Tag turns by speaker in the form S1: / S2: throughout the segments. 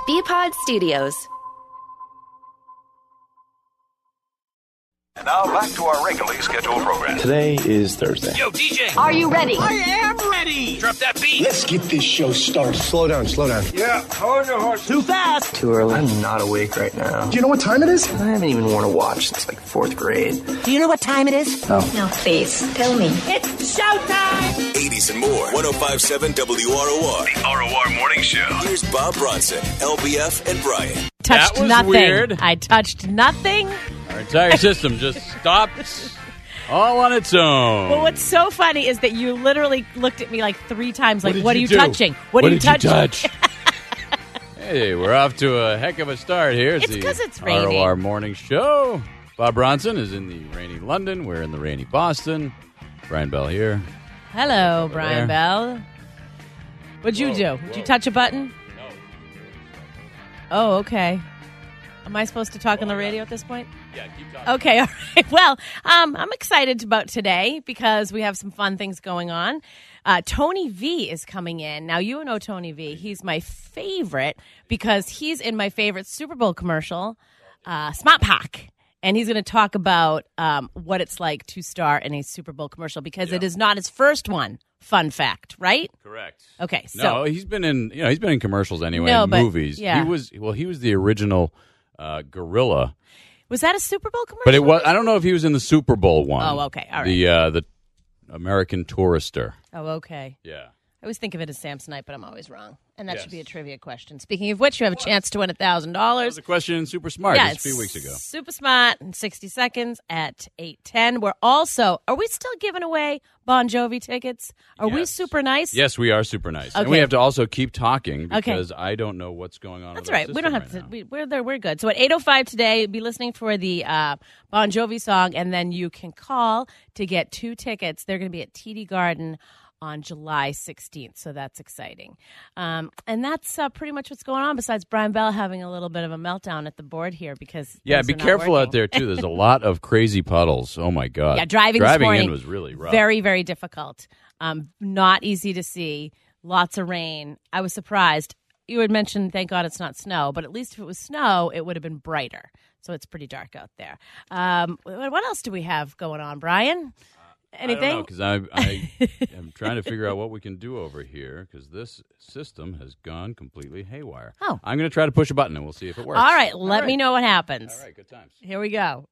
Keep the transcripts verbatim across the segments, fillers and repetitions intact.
S1: B-Pod Studios.
S2: And now back to our regularly scheduled program.
S3: Today is Thursday.
S4: Yo, D J!
S5: Are you ready?
S4: I am ready! Drop that beat!
S6: Let's get this show started. Slow down, slow down.
S4: Yeah, hold your horse. Too fast!
S7: Too early. I'm not awake right now.
S6: Do you know what time it is?
S7: I haven't even worn a watch since like fourth grade.
S5: Do you know what time it is?
S7: No.
S5: No, please, tell me.
S4: It's showtime!
S8: eighties and more. one oh five point seven W R O R.
S2: The R O R Morning Show.
S8: Here's Bob Bronson, L B F, and Brian.
S9: Touched
S10: that was
S9: nothing.
S10: Weird.
S9: I touched nothing.
S10: Our entire system just stopped all on its own.
S9: Well, what's so funny is that you literally looked at me like three times, like,
S10: What,
S9: what are
S10: you
S9: you
S10: do?
S9: touching? What,
S10: what
S9: are you
S10: did
S9: touching?
S10: You touch? Hey, we're off to a heck of a start here.
S9: It's
S10: the
S9: 'cause it's
S10: R O R
S9: raining.
S10: Morning Show. Bob Bronson is in the rainy London. We're in the rainy Boston. Brian Bell here.
S9: Hello, Brian
S10: there.
S9: Bell. What'd you
S10: Whoa,
S9: do?
S10: whoa.
S9: Did you touch a button?
S10: No.
S9: Oh, okay. Am I supposed to talk on the radio at this point?
S10: Yeah, keep talking.
S9: Okay, all right. Well, um, I'm excited about today because we have some fun things going on. Uh, Tony V is coming in. Now, you know Tony V. He's my favorite because he's in my favorite Super Bowl commercial, uh, Smart Pack. And he's going to talk about um, what it's like to star in a Super Bowl commercial because
S10: Yeah.
S9: it is not his first one. Fun fact, right?
S10: Correct.
S9: Okay, so
S10: No, he's been in you know he's been in commercials anyway,
S9: No,
S10: in
S9: but-
S10: movies.
S9: yeah.
S10: He was well, he was the original uh, gorilla.
S9: was that a Super Bowl commercial?
S10: But it was I don't know if he was in the Super Bowl one.
S9: Oh, okay. All right.
S10: The uh, the American Tourister.
S9: Oh, okay.
S10: Yeah.
S9: I always think of it as Samsonite, but I'm always wrong. And that
S10: Yes.
S9: should be a trivia question. Speaking of which, you have a chance to win one thousand
S10: That
S9: dollars.
S10: was a question in Super Smart
S9: Yeah,
S10: just a few weeks ago.
S9: Super Smart in sixty seconds at eight ten. We're also, are we still giving away Bon Jovi tickets? Are we
S10: Yes.
S9: super nice?
S10: Yes, we are super nice. And
S9: Okay.
S10: we have to also keep talking
S9: Okay.
S10: because I don't know what's going on.
S9: That's
S10: with our
S9: right. We don't
S10: system
S9: have to.
S10: right now.
S9: We, we're there. We're good. So at eight oh five today, be listening for the uh, Bon Jovi song, and then you can call to get two tickets. They're going to be at T D Garden on July sixteenth, so that's exciting. Um, and that's uh, pretty much what's going on, besides Brian Bell having a little bit of a meltdown at the board here because
S10: Yeah,
S9: things
S10: be
S9: are not
S10: careful
S9: working.
S10: out there, too. There's a lot of crazy puddles. Oh, my God.
S9: Yeah, driving this
S10: Driving
S9: morning,
S10: in was really rough.
S9: Very, very difficult. Um, not easy to see. Lots of rain. I was surprised. You had mentioned, thank God it's not snow, but at least if it was snow, it would have been brighter. So it's pretty dark out there. Um, what else do we have going on, Brian? Anything?
S10: Because I, I am trying to figure out what we can do over here because this system has gone completely haywire.
S9: Oh.
S10: I'm going to try to push a button and we'll see if it works.
S9: All right, let
S10: All
S9: me
S10: right.
S9: know what happens.
S10: All right, good times.
S9: Here we go.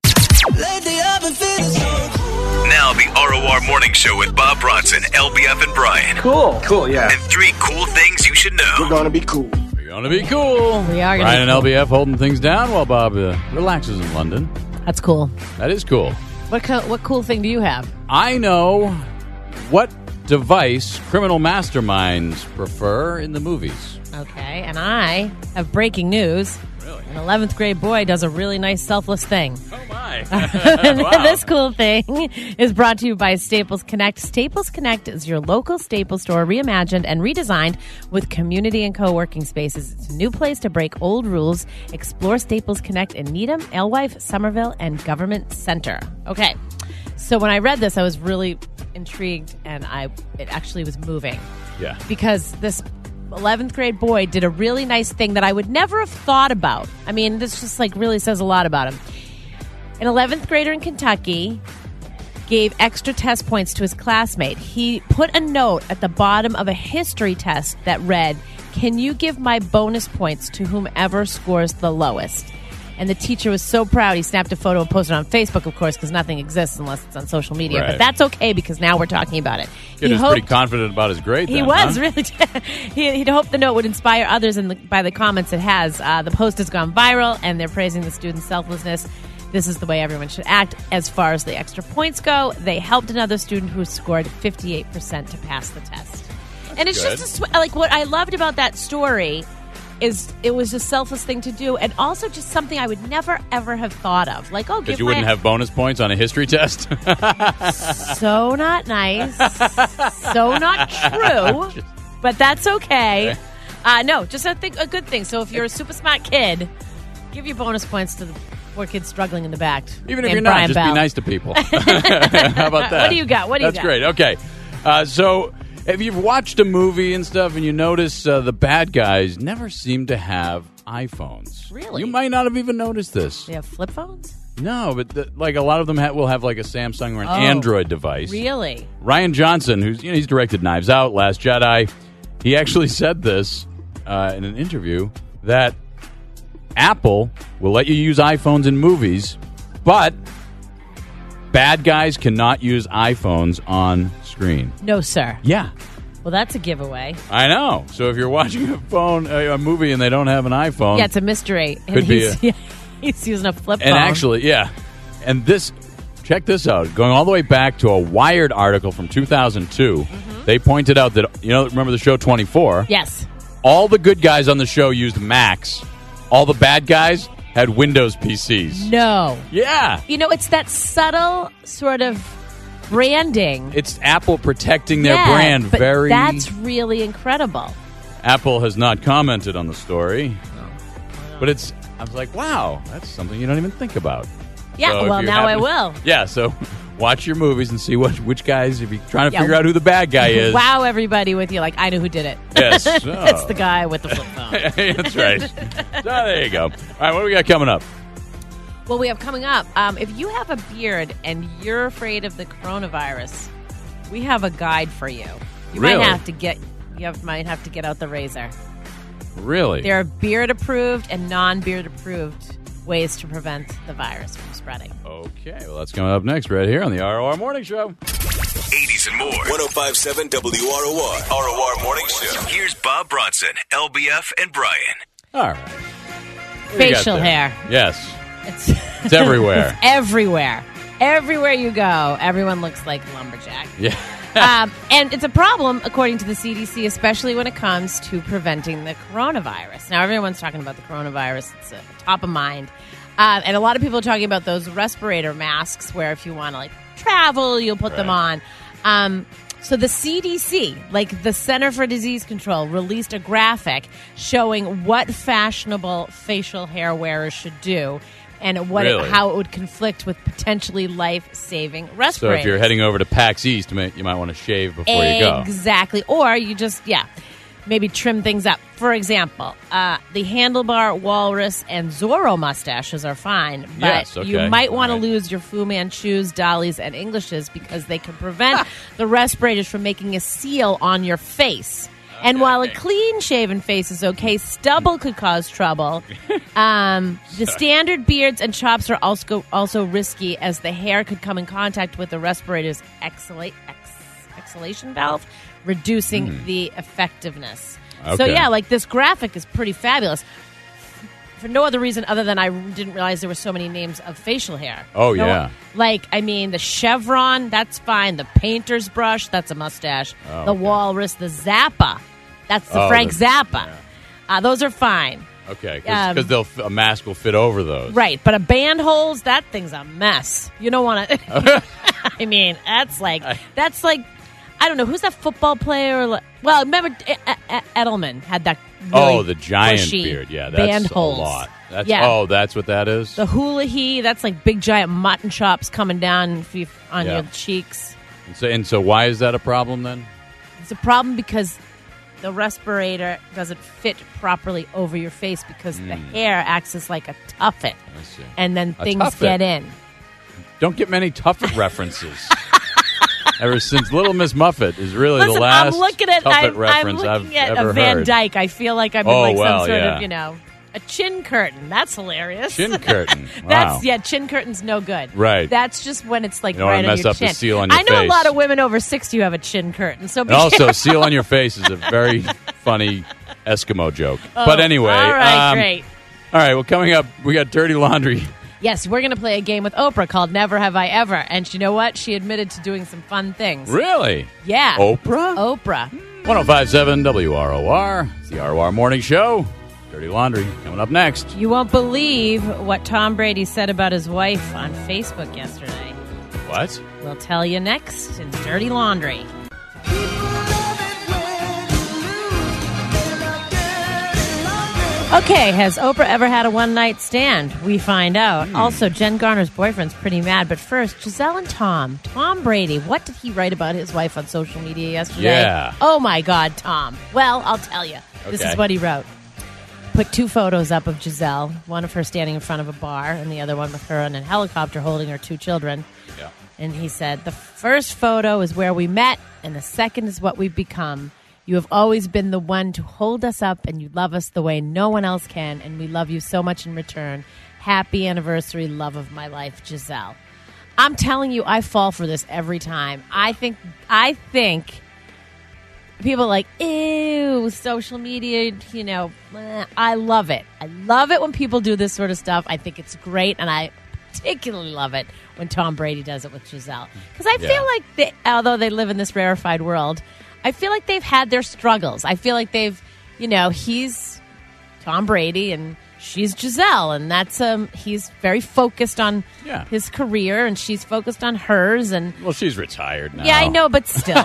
S2: Now the R O R Morning Show with Bob Bronson, L B F, and Brian.
S6: Cool. Cool, yeah.
S2: And three cool things you should know.
S6: We're gonna be cool.
S10: We're going to be cool.
S9: We are gonna
S10: Brian
S9: be
S10: and
S9: cool.
S10: L B F holding things down while Bob uh, relaxes in London.
S9: That's cool.
S10: That is cool.
S9: What co- what cool thing do you have?
S10: I know what device criminal masterminds prefer in the movies.
S9: Okay, and I have breaking news.
S10: Really?
S9: An eleventh grade boy does a really nice selfless thing.
S10: Oh, my.
S9: This cool thing is brought to you by Staples Connect. Staples Connect is your local Staples store reimagined and redesigned with community and co-working spaces. It's a new place to break old rules. Explore Staples Connect in Needham, Alewife, Somerville, and Government Center. Okay, so when I read this, I was really intrigued, and I it actually was moving
S10: Yeah.
S9: because this eleventh grade boy did a really nice thing that I would never have thought about. I mean, this just like really says a lot about him. An eleventh grader in Kentucky gave extra test points to his classmate. He put a note at the bottom of a history test that read, "Can you give my bonus points to whomever scores the lowest?" And the teacher was so proud, he snapped a photo and posted it on Facebook, of course, because nothing exists unless it's on social media.
S10: Right.
S9: But that's okay because now we're talking about it.
S10: Kid
S9: He
S10: is
S9: hoped-
S10: pretty confident about his grade.
S9: he
S10: then,
S9: was
S10: huh?
S9: really. he, he'd hoped the note would inspire others, and the, by the comments it has. Uh, the post has gone viral, and they're praising the student's selflessness. This is the way everyone should act. As far as the extra points go, they helped another student who scored fifty-eight percent to pass the test. And it's
S10: good.
S9: just a, sw- like what I loved about that story is it was a selfless thing to do, and also just something I would never ever have thought of. Like, oh,
S10: That
S9: give
S10: you
S9: my
S10: wouldn't have bonus points on a history test?
S9: so not nice, so not true, but that's okay.
S10: Okay.
S9: Uh, no, just a, th- a good thing. So if you're a super smart kid, give your bonus points to the poor kids struggling in the back.
S10: Even if
S9: named
S10: you're not,
S9: Brian
S10: just
S9: Bell.
S10: be nice to people. How about that?
S9: What do you got? What do you
S10: That's
S9: got?
S10: great. Okay. Uh, so If you've watched a movie and stuff and you notice uh, the bad guys never seem to have iPhones.
S9: Really?
S10: You might not have even noticed this.
S9: They have flip phones?
S10: No, but the, like a lot of them ha- will have like a Samsung or an
S9: Oh,
S10: Android device.
S9: Really?
S10: Ryan Johnson, who's you know he's directed Knives Out, Last Jedi, he actually said this uh, in an interview that Apple will let you use iPhones in movies, but bad guys cannot use iPhones on screen.
S9: No, sir.
S10: Yeah.
S9: Well, that's a giveaway.
S10: I know. So if you're watching a phone, a, a movie, and they don't have an iPhone,
S9: Yeah, it's a mystery. And
S10: Could be
S9: he's,
S10: a-
S9: yeah, he's using a flip
S10: and
S9: phone.
S10: actually, yeah, and this, check this out. Going all the way back to a Wired article from two thousand two,
S9: Mm-hmm.
S10: they pointed out that you know, remember the show twenty-four?
S9: Yes.
S10: All the good guys on the show used Macs. All the bad guys had Windows P Cs.
S9: No.
S10: Yeah.
S9: You know, it's that subtle sort of branding.
S10: It's Apple protecting their
S9: Yeah,
S10: brand
S9: but
S10: very.
S9: That's really incredible.
S10: Apple has not commented on the story, but it's. I was like, wow, that's something you don't even think about.
S9: Yeah,
S10: So if
S9: well,
S10: you're
S9: now I
S10: happen-
S9: will.
S10: Yeah, so watch your movies and see what which guys. If you're trying to
S9: Yeah.
S10: figure out who the bad guy is,
S9: Wow everybody with you. Like, I know who did it.
S10: Yes.
S9: It's
S10: Oh.
S9: the guy with the flip phone.
S10: That's right. So there you go. All right, what do we got coming up?
S9: Well, we have coming up. Um, if you have a beard and you're afraid of the coronavirus, we have a guide for you. You
S10: Really?
S9: might have to get you have, might have to get out the razor.
S10: Really?
S9: There are beard approved and non-beard approved ways to prevent the virus from spreading.
S10: Okay, well, that's coming up next right here on the R O R Morning Show.
S2: eighties and more.
S8: one oh five point seven W R O R.
S2: R O R Morning Show. Here's Bob Bronson, L B F, and Brian.
S10: All right. What do you got
S9: Facial
S10: there?
S9: hair.
S10: Yes.
S9: It's,
S10: It's everywhere.
S9: it's everywhere. Everywhere you go, everyone looks like a lumberjack.
S10: Yeah.
S9: um, and it's a problem, according to the C D C, especially when it comes to preventing the coronavirus. Now, everyone's talking about the coronavirus. It's uh, top of mind. Um, and a lot of people are talking about those respirator masks where if you want to, like, travel, you'll put them on. Um, so the C D C, like the Center for Disease Control, released a graphic showing what fashionable facial hair wearers should do and what
S10: Really?
S9: it, how it would conflict with potentially life-saving
S10: So
S9: respirators.
S10: if you're heading over to PAX East, you might, you might want to shave before you go.
S9: Exactly. Or you just, yeah, maybe trim things up. For example, uh, the handlebar, walrus, and Zorro mustaches are fine, but
S10: Yes, okay.
S9: you might want
S10: All
S9: to
S10: right.
S9: lose your Fu Manchus, Dollies, and Englishes because they can prevent the respirators from making a seal on your face. And while a clean-shaven face is okay, stubble could cause trouble. Um, the standard beards and chops are also also risky as the hair could come in contact with the respirator's exhala- ex- exhalation valve, reducing the effectiveness. So,
S10: Okay.
S9: yeah, like this graphic is pretty fabulous. For no other reason other than I didn't realize there were so many names of facial hair.
S10: Oh,
S9: No-
S10: yeah.
S9: Like, I mean, the chevron, that's fine. The painter's brush, that's a mustache.
S10: Oh,
S9: the
S10: okay.
S9: walrus, the Zappa, that's the
S10: Oh,
S9: Frank
S10: the-
S9: Zappa.
S10: yeah.
S9: Uh, those are fine.
S10: Okay, because
S9: Um,
S10: they'll f- a mask will fit over those.
S9: Right, but a band holes, that thing's a mess. You don't want to. I mean, that's like that's like I don't know who's that football player. Like- Well, remember E- E- Edelman had that. Really
S10: Oh, the giant
S9: bushy
S10: beard. Yeah, that's
S9: band
S10: a
S9: holes.
S10: lot. That's,
S9: yeah.
S10: Oh, that's what that is?
S9: The hula he, that's like big giant mutton chops coming down for you- on
S10: Yeah.
S9: your cheeks.
S10: And so, and so why is that a problem then?
S9: It's a problem because the respirator doesn't fit properly over your face because the hair acts as like a tuffet,
S10: I see.
S9: and then
S10: A
S9: things
S10: tuffet?
S9: get in.
S10: Don't get many Tuffet references. Ever since Little Miss Muffet is really
S9: Listen,
S10: the last
S9: I'm looking at
S10: Tuffet
S9: I'm, I'm
S10: reference
S9: looking
S10: I've
S9: at
S10: ever
S9: a Van
S10: heard.
S9: Dyke. I feel like I'm in
S10: Oh,
S9: like
S10: well,
S9: some sort
S10: yeah.
S9: of you know a chin curtain. That's hilarious.
S10: Chin curtain. Wow.
S9: That's yeah, chin curtain's no good.
S10: Right.
S9: That's just when it's like
S10: You don't
S9: right
S10: wanna
S9: on
S10: mess
S9: your
S10: up the
S9: chin.
S10: seal on your
S9: I know
S10: face.
S9: a lot of women over sixty who have a chin curtain. So be
S10: And also,
S9: careful.
S10: seal on your face is a very funny Eskimo joke. but anyway.
S9: all right,
S10: um,
S9: great.
S10: All right, well, coming up, we got Dirty Laundry.
S9: Yes, we're going to play a game with Oprah called Never Have I Ever. And you know what? She admitted to doing some fun things.
S10: Really?
S9: Yeah.
S10: Oprah?
S9: Oprah.
S10: one oh five point seven W R O R. It's the R O R Morning Show. Dirty Laundry coming up next.
S9: You won't believe what Tom Brady said about his wife on Facebook yesterday.
S10: What?
S9: We'll tell you next in Dirty Laundry. Okay, has Oprah ever had a one-night stand? We find out.
S10: Hmm.
S9: Also, Jen Garner's boyfriend's pretty mad. But first, Giselle and Tom. Tom Brady. What did he write about his wife on social media yesterday?
S10: Yeah.
S9: Oh, my God, Tom. Well, I'll tell you. This
S10: Okay.
S9: is what he wrote. Put two photos up of Giselle, one of her standing in front of a bar and the other one with her on a helicopter holding her two children.
S10: Yeah.
S9: And he said, the first photo is where we met, and the second is what we've become. You have always been the one to hold us up, and you love us the way no one else can, and we love you so much in return. Happy anniversary, love of my life, Giselle. I'm telling you, I fall for this every time. I think, I think people are like, ew, social media, you know, eh. I love it. I love it when people do this sort of stuff. I think it's great, and I particularly love it when Tom Brady does it with Giselle. Because I
S10: Yeah.
S9: feel like, they, although they live in this rarefied world, I feel like they've had their struggles. I feel like they've, you know, he's Tom Brady and she's Giselle, and that's um he's very focused on
S10: Yeah.
S9: his career, and she's focused on hers. And
S10: Well, she's retired now.
S9: yeah, I know, but still.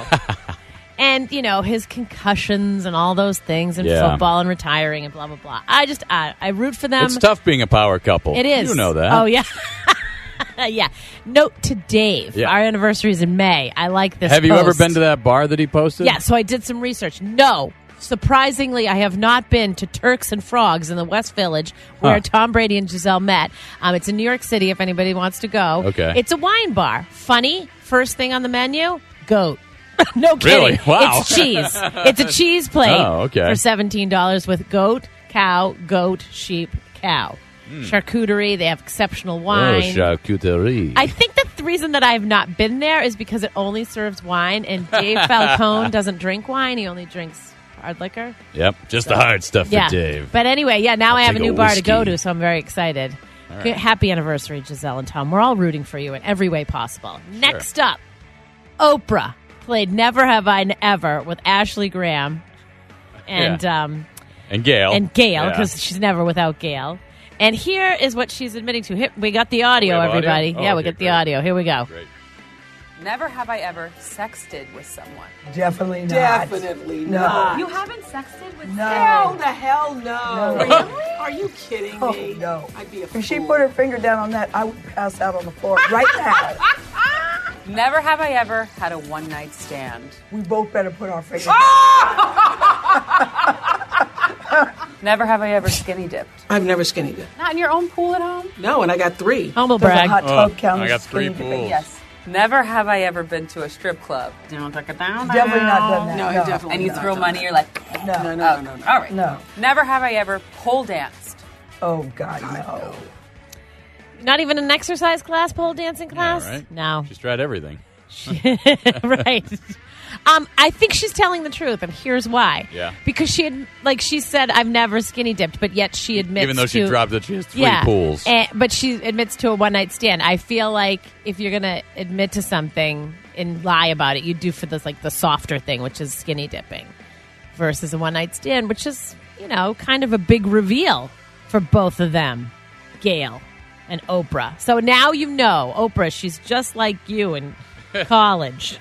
S9: And, you know, his concussions and all those things, and
S10: Yeah.
S9: football and retiring and blah, blah, blah. I just, I, I root for them.
S10: It's tough being a power couple.
S9: It is.
S10: You know that.
S9: Oh, yeah. Yeah. Note to Dave.
S10: Yeah.
S9: Our anniversary is in May. I like this
S10: Have you ever
S9: post.
S10: been to that bar that he posted?
S9: Yeah, so I did some research. No. Surprisingly, I have not been to Turks and Frogs in the West Village where
S10: Huh.
S9: Tom Brady and Giselle met. Um, it's in New York City if anybody wants to go.
S10: Okay.
S9: It's a wine bar. Funny, first thing on the menu, goat. No kidding.
S10: Really? Wow.
S9: It's cheese. It's a cheese plate
S10: Oh, okay.
S9: for seventeen dollars with goat, cow, goat, sheep, cow. Charcuterie. They have exceptional
S10: Oh,
S9: wine.
S10: charcuterie.
S9: I think the th- reason that I have not been there is because it only serves wine, and Dave Falcone doesn't drink wine. He only drinks hard liquor.
S10: Yep, just the hard stuff
S9: Yeah.
S10: for Dave.
S9: But anyway, yeah, now
S10: I'll
S9: I have a
S10: take
S9: new
S10: a
S9: bar to go
S10: whiskey.
S9: to, so I'm very excited.
S10: right.
S9: Happy anniversary, Giselle and Tom. We're all rooting for you in every way possible. Next up, Oprah played Never Have I Ever with Ashley Graham and
S10: Yeah.
S9: um,
S10: And Gail.
S9: and Gail,
S10: Yeah.
S9: because she's never without Gail. And here is what she's admitting to. Here, we got the audio,
S10: We have audio?
S9: everybody.
S10: Oh,
S9: yeah, we
S10: okay,
S9: got the
S10: great.
S9: audio. Here we go.
S10: Great.
S1: Never have I ever sexted with someone.
S3: Definitely not.
S1: Definitely
S3: no.
S1: not.
S3: You
S1: haven't sexted with
S3: No.
S1: Hell the hell no.
S3: No.
S1: Really? Are you kidding
S3: Oh,
S1: me?
S3: no.
S1: I'd be a
S3: If she
S1: fool.
S3: put her finger down on that, I would pass out on the floor right now.
S1: Never have I ever had a one night stand.
S3: We both better put our fingers
S1: Never have I ever skinny dipped.
S11: I've never skinny dipped.
S1: Not in your own pool at home?
S11: No, and I got three.
S9: Humble
S3: Does a
S9: brag.
S3: hot tub
S10: Oh,
S3: count
S10: I
S3: as
S10: got three
S3: skinny dipping?
S10: pools.
S1: Yes. Never have I ever been to a strip club. Don't take it down.
S3: Definitely not done that.
S11: No, I
S3: no.
S11: definitely
S1: And you
S11: not
S1: throw
S11: done
S1: money,
S11: that.
S1: you're like,
S3: No.
S11: No, no, no, no, no.
S1: all right.
S3: No.
S1: Never have I ever pole danced.
S3: Oh, God, no.
S9: Not even an exercise class, pole dancing
S10: Yeah,
S9: class?
S10: right?
S9: No.
S10: She's tried everything.
S9: Right. Um, I think she's telling the truth, and here's why.
S10: Yeah.
S9: Because she had, like she said, I've never skinny dipped, but yet she admits
S10: Even though she
S9: to,
S10: dropped that she has three
S9: yeah,
S10: pools.
S9: and- but she admits to a one night stand. I feel like if you're gonna admit to something and lie about it, you do for this like the softer thing, which is skinny dipping, versus a one night stand, which is you know kind of a big reveal for both of them, Gail and Oprah. So now you know Oprah. She's just like you in college.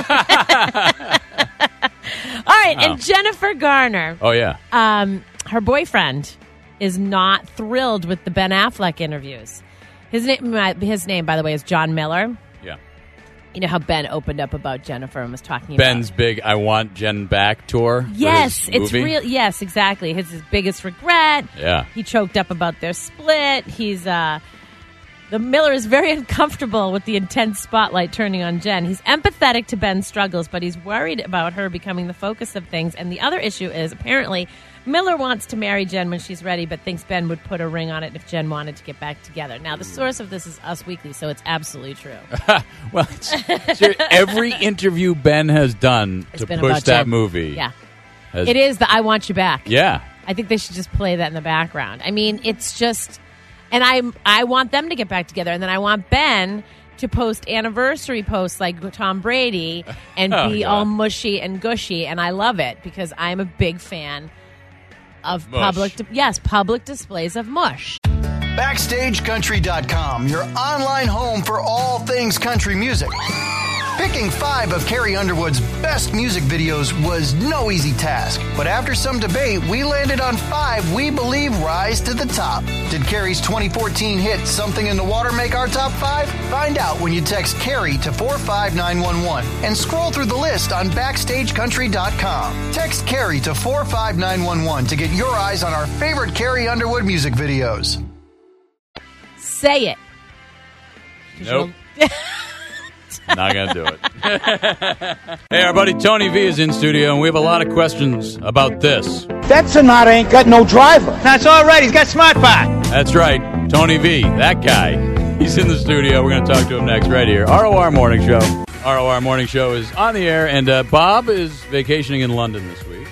S9: All right,
S10: Wow.
S9: and Jennifer Garner.
S10: Oh, yeah.
S9: Um, her boyfriend is not thrilled with the Ben Affleck interviews. His name, his name, by the way, is John Miller.
S10: Yeah.
S9: You know how Ben opened up about Jennifer and was talking
S10: Ben's
S9: about
S10: big I Want Jen Back tour. for
S9: Yes,
S10: his
S9: it's
S10: movie.
S9: real. Yes, exactly. His, his biggest regret.
S10: Yeah.
S9: He choked up about their split. He's uh, the Miller is very uncomfortable with the intense spotlight turning on Jen. He's empathetic to Ben's struggles, but he's worried about her becoming the focus of things. And the other issue is apparently Miller wants to marry Jen when she's ready, but thinks Ben would put a ring on it if Jen wanted to get back together. Now, the source of this is Us Weekly, so it's absolutely true.
S10: Well, it's, ser- every interview Ben has done
S9: It's
S10: to
S9: been
S10: push
S9: about
S10: that
S9: Jen.
S10: movie.
S9: Yeah.
S10: has-
S9: It is the I Want You Back.
S10: Yeah.
S9: I think they should just play that in the background. I mean, it's just, and I I want them to get back together, and then I want Ben to post anniversary posts like Tom Brady and
S10: Oh,
S9: be
S10: God.
S9: all mushy and gushy, and I love it because I'm a big fan of
S10: Mush.
S9: public, yes, public displays of mush.
S12: Backstage Country dot com, your online home for all things country music. Picking five of Carrie Underwood's best music videos was no easy task, but after some debate, we landed on five we believe rise to the top. Did Carrie's twenty fourteen hit Something in the Water make our top five? Find out when you text Carrie to four five nine one one and scroll through the list on backstage country dot com. Text Carrie to four five nine one one to get your eyes on our favorite Carrie Underwood music videos.
S9: Say it.
S10: Nope. Not going to do it. Hey, our buddy Tony V is in studio, and we have a lot of questions about this.
S4: That Sonata ain't got no driver. That's all right. He's got Smart Pot.
S10: That's right. Tony V, that guy. He's in the studio. We're going to talk to him next right here. R O R Morning Show. R O R Morning Show is on the air, and uh, Bob is vacationing in London this week.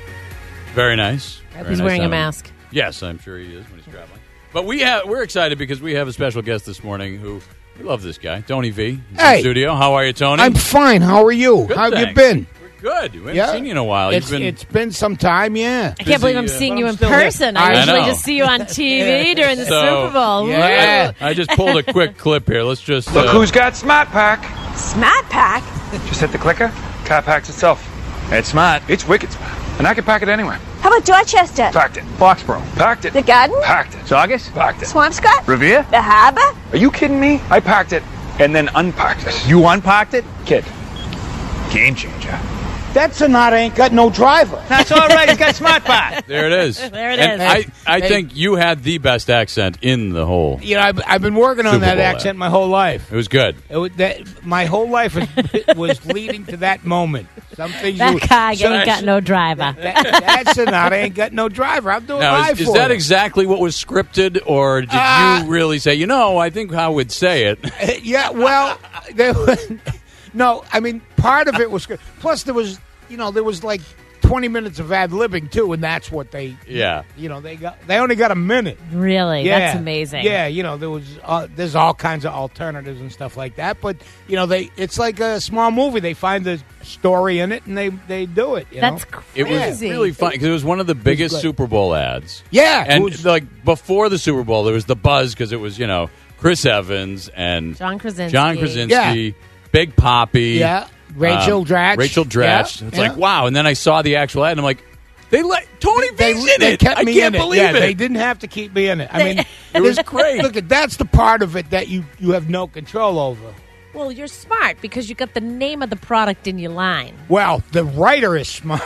S10: Very nice. Very
S9: he's
S10: nice
S9: wearing a
S10: time.
S9: mask.
S10: Yes, I'm sure he is when he's traveling. But we have, we're excited because we have a special guest this morning who... We love this guy, Tony V. He's
S13: Hey.
S10: in the studio. How are you, Tony?
S13: I'm fine. How are you?
S10: Good,
S13: How have you
S10: thanks.
S13: been?
S10: We're good. We haven't
S13: Yeah.
S10: seen you in a while.
S13: It's,
S10: You've been
S13: it's been some time, yeah.
S9: I can't believe I'm
S10: uh,
S9: seeing
S13: but
S9: you
S13: I'm
S9: in
S13: still here.
S9: person. I
S10: I
S9: usually
S10: know.
S9: just see you on T V during the
S10: So-
S9: Super Bowl.
S13: Yeah.
S10: I just pulled a quick clip here. Let's just...
S14: Look
S10: uh,
S14: who's got Smart Pack.
S5: Smart Pack?
S14: Just hit the clicker. Car packs itself. It's smart. It's wicked smart. And I can pack it anywhere.
S5: How about Dorchester?
S14: Packed it. Foxborough. Packed it.
S5: The Garden?
S14: Packed it. Saugus? Packed it.
S5: Swampscott?
S14: Revere?
S5: The Harbor?
S14: Are you kidding me? I packed it and then unpacked it.
S4: You unpacked it?
S14: Kid. Game changer.
S4: That Sonata ain't got no driver. That's all right. He's got Smart Pot.
S10: There it is.
S9: There it
S10: and
S9: is.
S10: I, I
S13: Hey.
S10: think you had the best accent in the whole...
S13: You know, I've, I've been working on
S10: Super
S13: that
S10: Bowl
S13: accent
S10: ad.
S13: my whole life.
S10: It was good.
S13: It was that, my whole life was, was leading to that moment. Some things
S9: That
S13: you,
S9: guy
S13: so-
S9: ain't got no driver.
S13: That, that Sonata ain't got no driver. I'm doing
S10: Now,
S13: live
S10: is, is
S13: for
S10: that
S13: you.
S10: exactly what was scripted, or did
S13: Uh,
S10: you really say, you know, I think I would say it?
S13: Yeah, well, there was, no, I mean, part of it was good. Plus, there was, you know, there was like twenty minutes of ad-libbing, too, and that's what they,
S10: Yeah.
S13: you know, they got, they only got a minute.
S9: Really?
S13: Yeah.
S9: That's amazing.
S13: Yeah, you know, there was, uh, there's all kinds of alternatives and stuff like that, but, you know, they, it's like a small movie. They find the story in it, and they, they do it, you
S9: That's
S13: know?
S10: It was
S9: crazy.
S10: really fun because it was one of the biggest
S13: good.
S10: Super Bowl ads.
S13: Yeah. it
S10: And
S13: was-
S10: like before the Super Bowl, there was the buzz because it was, you know, Chris Evans and
S9: John Krasinski.
S10: John Krasinski,
S13: Yeah.
S10: Big Poppy.
S13: yeah, Rachel
S10: um,
S13: Dratch.
S10: Rachel Dratch.
S13: Yeah,
S10: It's
S13: yeah.
S10: like, wow. And then I saw the actual ad, and I'm like, they let Tony
S13: They,
S10: V's in
S13: they
S10: it.
S13: kept
S10: I
S13: me
S10: can't
S13: in it.
S10: believe
S13: yeah,
S10: it.
S13: They didn't have to keep me in it. I mean,
S10: It was
S13: there's-
S10: great.
S13: Look, that's the part of it that you, you have no control over.
S9: Well, you're smart because you got the name of the product in your line.
S13: Well, the writer is smart.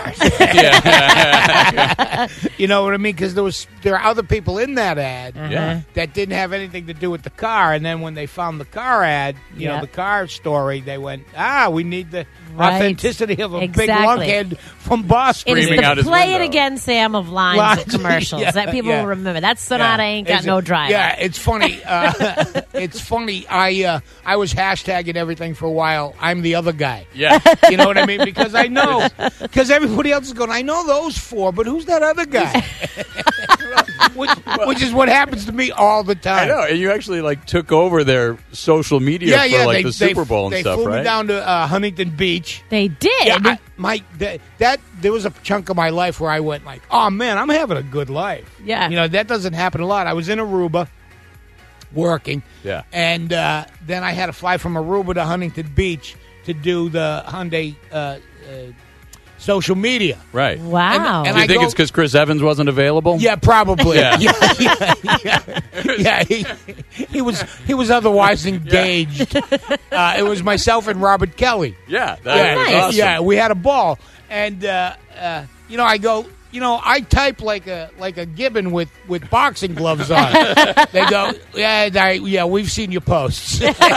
S10: Yeah.
S13: You know what I mean? Because there was there are other people in that ad
S10: Yeah.
S13: that didn't have anything to do with the car, and then when they found the car ad, you
S9: Yeah.
S13: know, the car story, they went, ah, we need the
S9: Right.
S13: authenticity of a big
S9: Exactly.
S13: lunkhead from Boston.
S9: It's
S10: Screaming
S9: the
S10: out his
S9: play it
S10: window.
S9: again, Sam, of lines
S13: Lines.
S9: and commercials
S13: Yeah,
S9: that people
S13: yeah.
S9: will remember. That Sonata
S13: Yeah.
S9: ain't got
S13: It's-
S9: no driver.
S13: Yeah, it's funny. Uh, it's funny. I uh, I was hashtagging everything for a while. I'm the other guy.
S10: Yeah.
S13: You know what I mean? Because I know, because everybody else is going, I know those four, but who's that other guy? which, which is what happens to me all the
S10: I
S13: time.
S10: know. And you actually like took over their social media
S13: Yeah,
S10: for
S13: yeah.
S10: like
S13: they,
S10: the
S13: they,
S10: Super Bowl and
S13: they
S10: stuff,
S13: flew
S10: right?
S13: me down to uh, Huntington Beach.
S9: They did.
S13: Yeah, I, my that, that there was a chunk of my life where I went like, oh man, I'm having a good life.
S9: Yeah.
S13: You know, that doesn't happen a lot. I was in Aruba working.
S10: Yeah.
S13: And uh, then I had to fly from Aruba to Huntington Beach to do the Hyundai uh, uh, social media.
S10: Right.
S9: Wow.
S13: And
S10: Do you
S13: I
S10: think
S13: go-
S10: it's because Chris Evans wasn't available?
S13: Yeah, probably.
S10: Yeah.
S13: yeah, yeah, yeah. Yeah, he, he was he was otherwise engaged. Uh, it was myself and Robert Kelly.
S10: Yeah. That
S13: Yeah,
S10: was
S9: nice.
S10: awesome.
S13: yeah, we had a ball, and uh, uh, you know, I go, you know, I type like a like a gibbon with, with boxing gloves on. They go, yeah, I, yeah, we've seen your posts.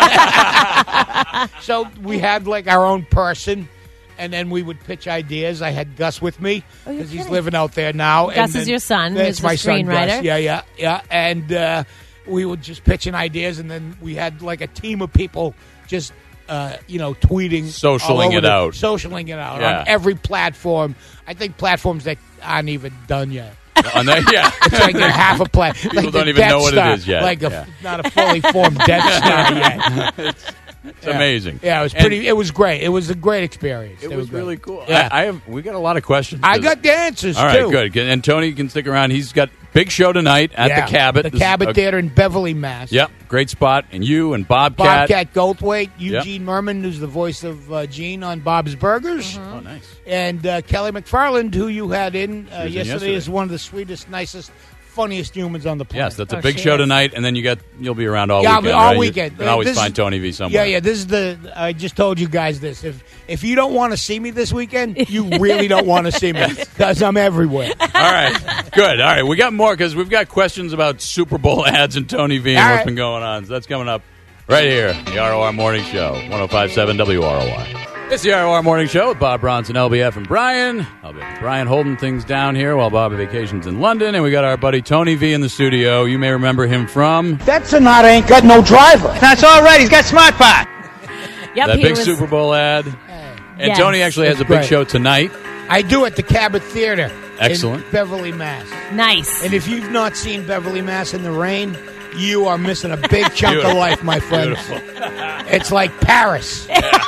S13: So we had like our own person, and then we would pitch ideas. I had Gus with me
S9: Oh, you're
S13: because he's
S9: kidding.
S13: living out there now.
S9: Gus
S13: and
S9: is
S13: then-
S9: your son,
S13: That's
S9: who's the
S13: my son, Gus.
S9: screenwriter.
S13: Yeah, yeah, yeah. And uh, we would just pitching ideas, and then we had like a team of people just. Uh, you know, tweeting,
S10: Socialing
S13: all over
S10: it
S13: the-
S10: out.
S13: socialing it out
S10: Yeah.
S13: on every platform. I think platforms that aren't even done yet.
S10: On that, yeah.
S13: It's like a half a plan.
S10: People
S13: like
S10: don't
S13: the
S10: even
S13: Death
S10: know what it
S13: Star,
S10: is yet.
S13: Like a
S10: Yeah.
S13: not a fully formed Death Star yet.
S10: It's
S13: Yeah.
S10: amazing.
S13: Yeah, it was
S10: And
S13: pretty. It was great. It was a great experience.
S10: It,
S13: It
S10: was
S13: great.
S10: really cool.
S13: Yeah.
S10: I, I have. We got a lot of questions.
S13: I got the answers,
S10: All right,
S13: too.
S10: good. And Tony can stick around. He's got big show tonight at
S13: Yeah,
S10: the Cabot.
S13: the
S10: This is
S13: Cabot
S10: a-
S13: Theater in Beverly, Mass.
S10: Yep, great spot. And you and Bobcat.
S13: Bobcat Goldthwait,
S10: Yep.
S13: Eugene Merman, who's the voice of uh, Gene on Bob's Burgers.
S10: Oh, nice.
S13: And uh, Kelly McFarland, who you had in uh,
S10: She was in
S13: yesterday,
S10: yesterday.
S13: is one of the sweetest, nicest, funniest humans on the planet.
S10: Yes, that's a
S9: Oh,
S10: big
S9: she
S10: show
S9: is.
S10: tonight, and then you got you'll be around all
S13: Yeah, I'll
S10: weekend.
S13: be all
S10: right? You
S13: weekend.
S10: can always
S13: This
S10: find
S13: is-
S10: Tony V somewhere.
S13: Yeah, yeah. This is the. I just told you guys this. If if you don't want to see me this weekend, you really don't want to see me because I'm everywhere.
S10: All right, good. All right, we got more because we've got questions about Super Bowl ads and Tony V and
S13: All
S10: what's
S13: right.
S10: been going on. So that's coming up right here, the R O R Morning Show, one oh five point seven W R O R. It's the R O R Morning Show with Bob Bronson, L B F, and Brian. L B F and Brian holding things down here while Bob vacations in London, and we got our buddy Tony V in the studio. You may remember him from
S4: That Sonata ain't got no driver. That's all right. He's got smart pot.
S9: Yep,
S10: that
S9: he
S10: big
S9: was,
S10: Super Bowl ad. And
S9: Yes.
S10: Tony actually has a
S13: It's
S10: big
S13: great.
S10: show tonight.
S13: I do at the Cabot Theater.
S10: Excellent.
S13: In Beverly, Mass.
S9: nice.
S13: And if you've not seen Beverly, Mass in the rain, you are missing a big chunk of
S10: Beautiful.
S13: life, my friend.
S10: Beautiful.
S13: It's like Paris.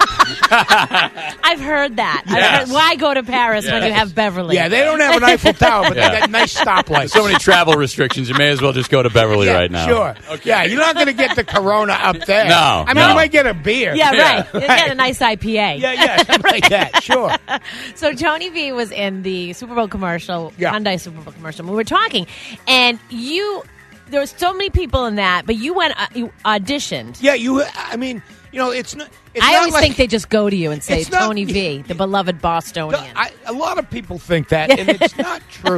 S9: I've heard that. I've
S10: Yes.
S9: heard, why go to Paris when
S10: Yes.
S9: you have Beverly?
S13: Yeah, they don't have an Eiffel Tower, but
S10: Yeah.
S13: they got nice stoplights.
S10: So many travel restrictions, you may as well just go to Beverly
S13: yeah,
S10: right now.
S13: Sure.
S10: Okay.
S13: Yeah, you're not going to get the Corona up there.
S10: No,
S13: I mean,
S10: no.
S13: you might get a beer.
S9: Yeah,
S10: Yeah.
S9: right. You get a nice I P A.
S13: Yeah, yeah, something like that. Sure.
S9: So Tony V was in the Super Bowl commercial,
S13: Yeah.
S9: Hyundai Super Bowl commercial. We were talking, and you, there were so many people in that, but you went, uh, you auditioned.
S13: Yeah, you. I mean, you know, it's not. It's
S9: I
S13: not
S9: always
S13: like,
S9: think they just go to you and say,
S13: It's not-
S9: Tony V, the beloved Bostonian.
S13: I, a lot of people think that, and it's not true.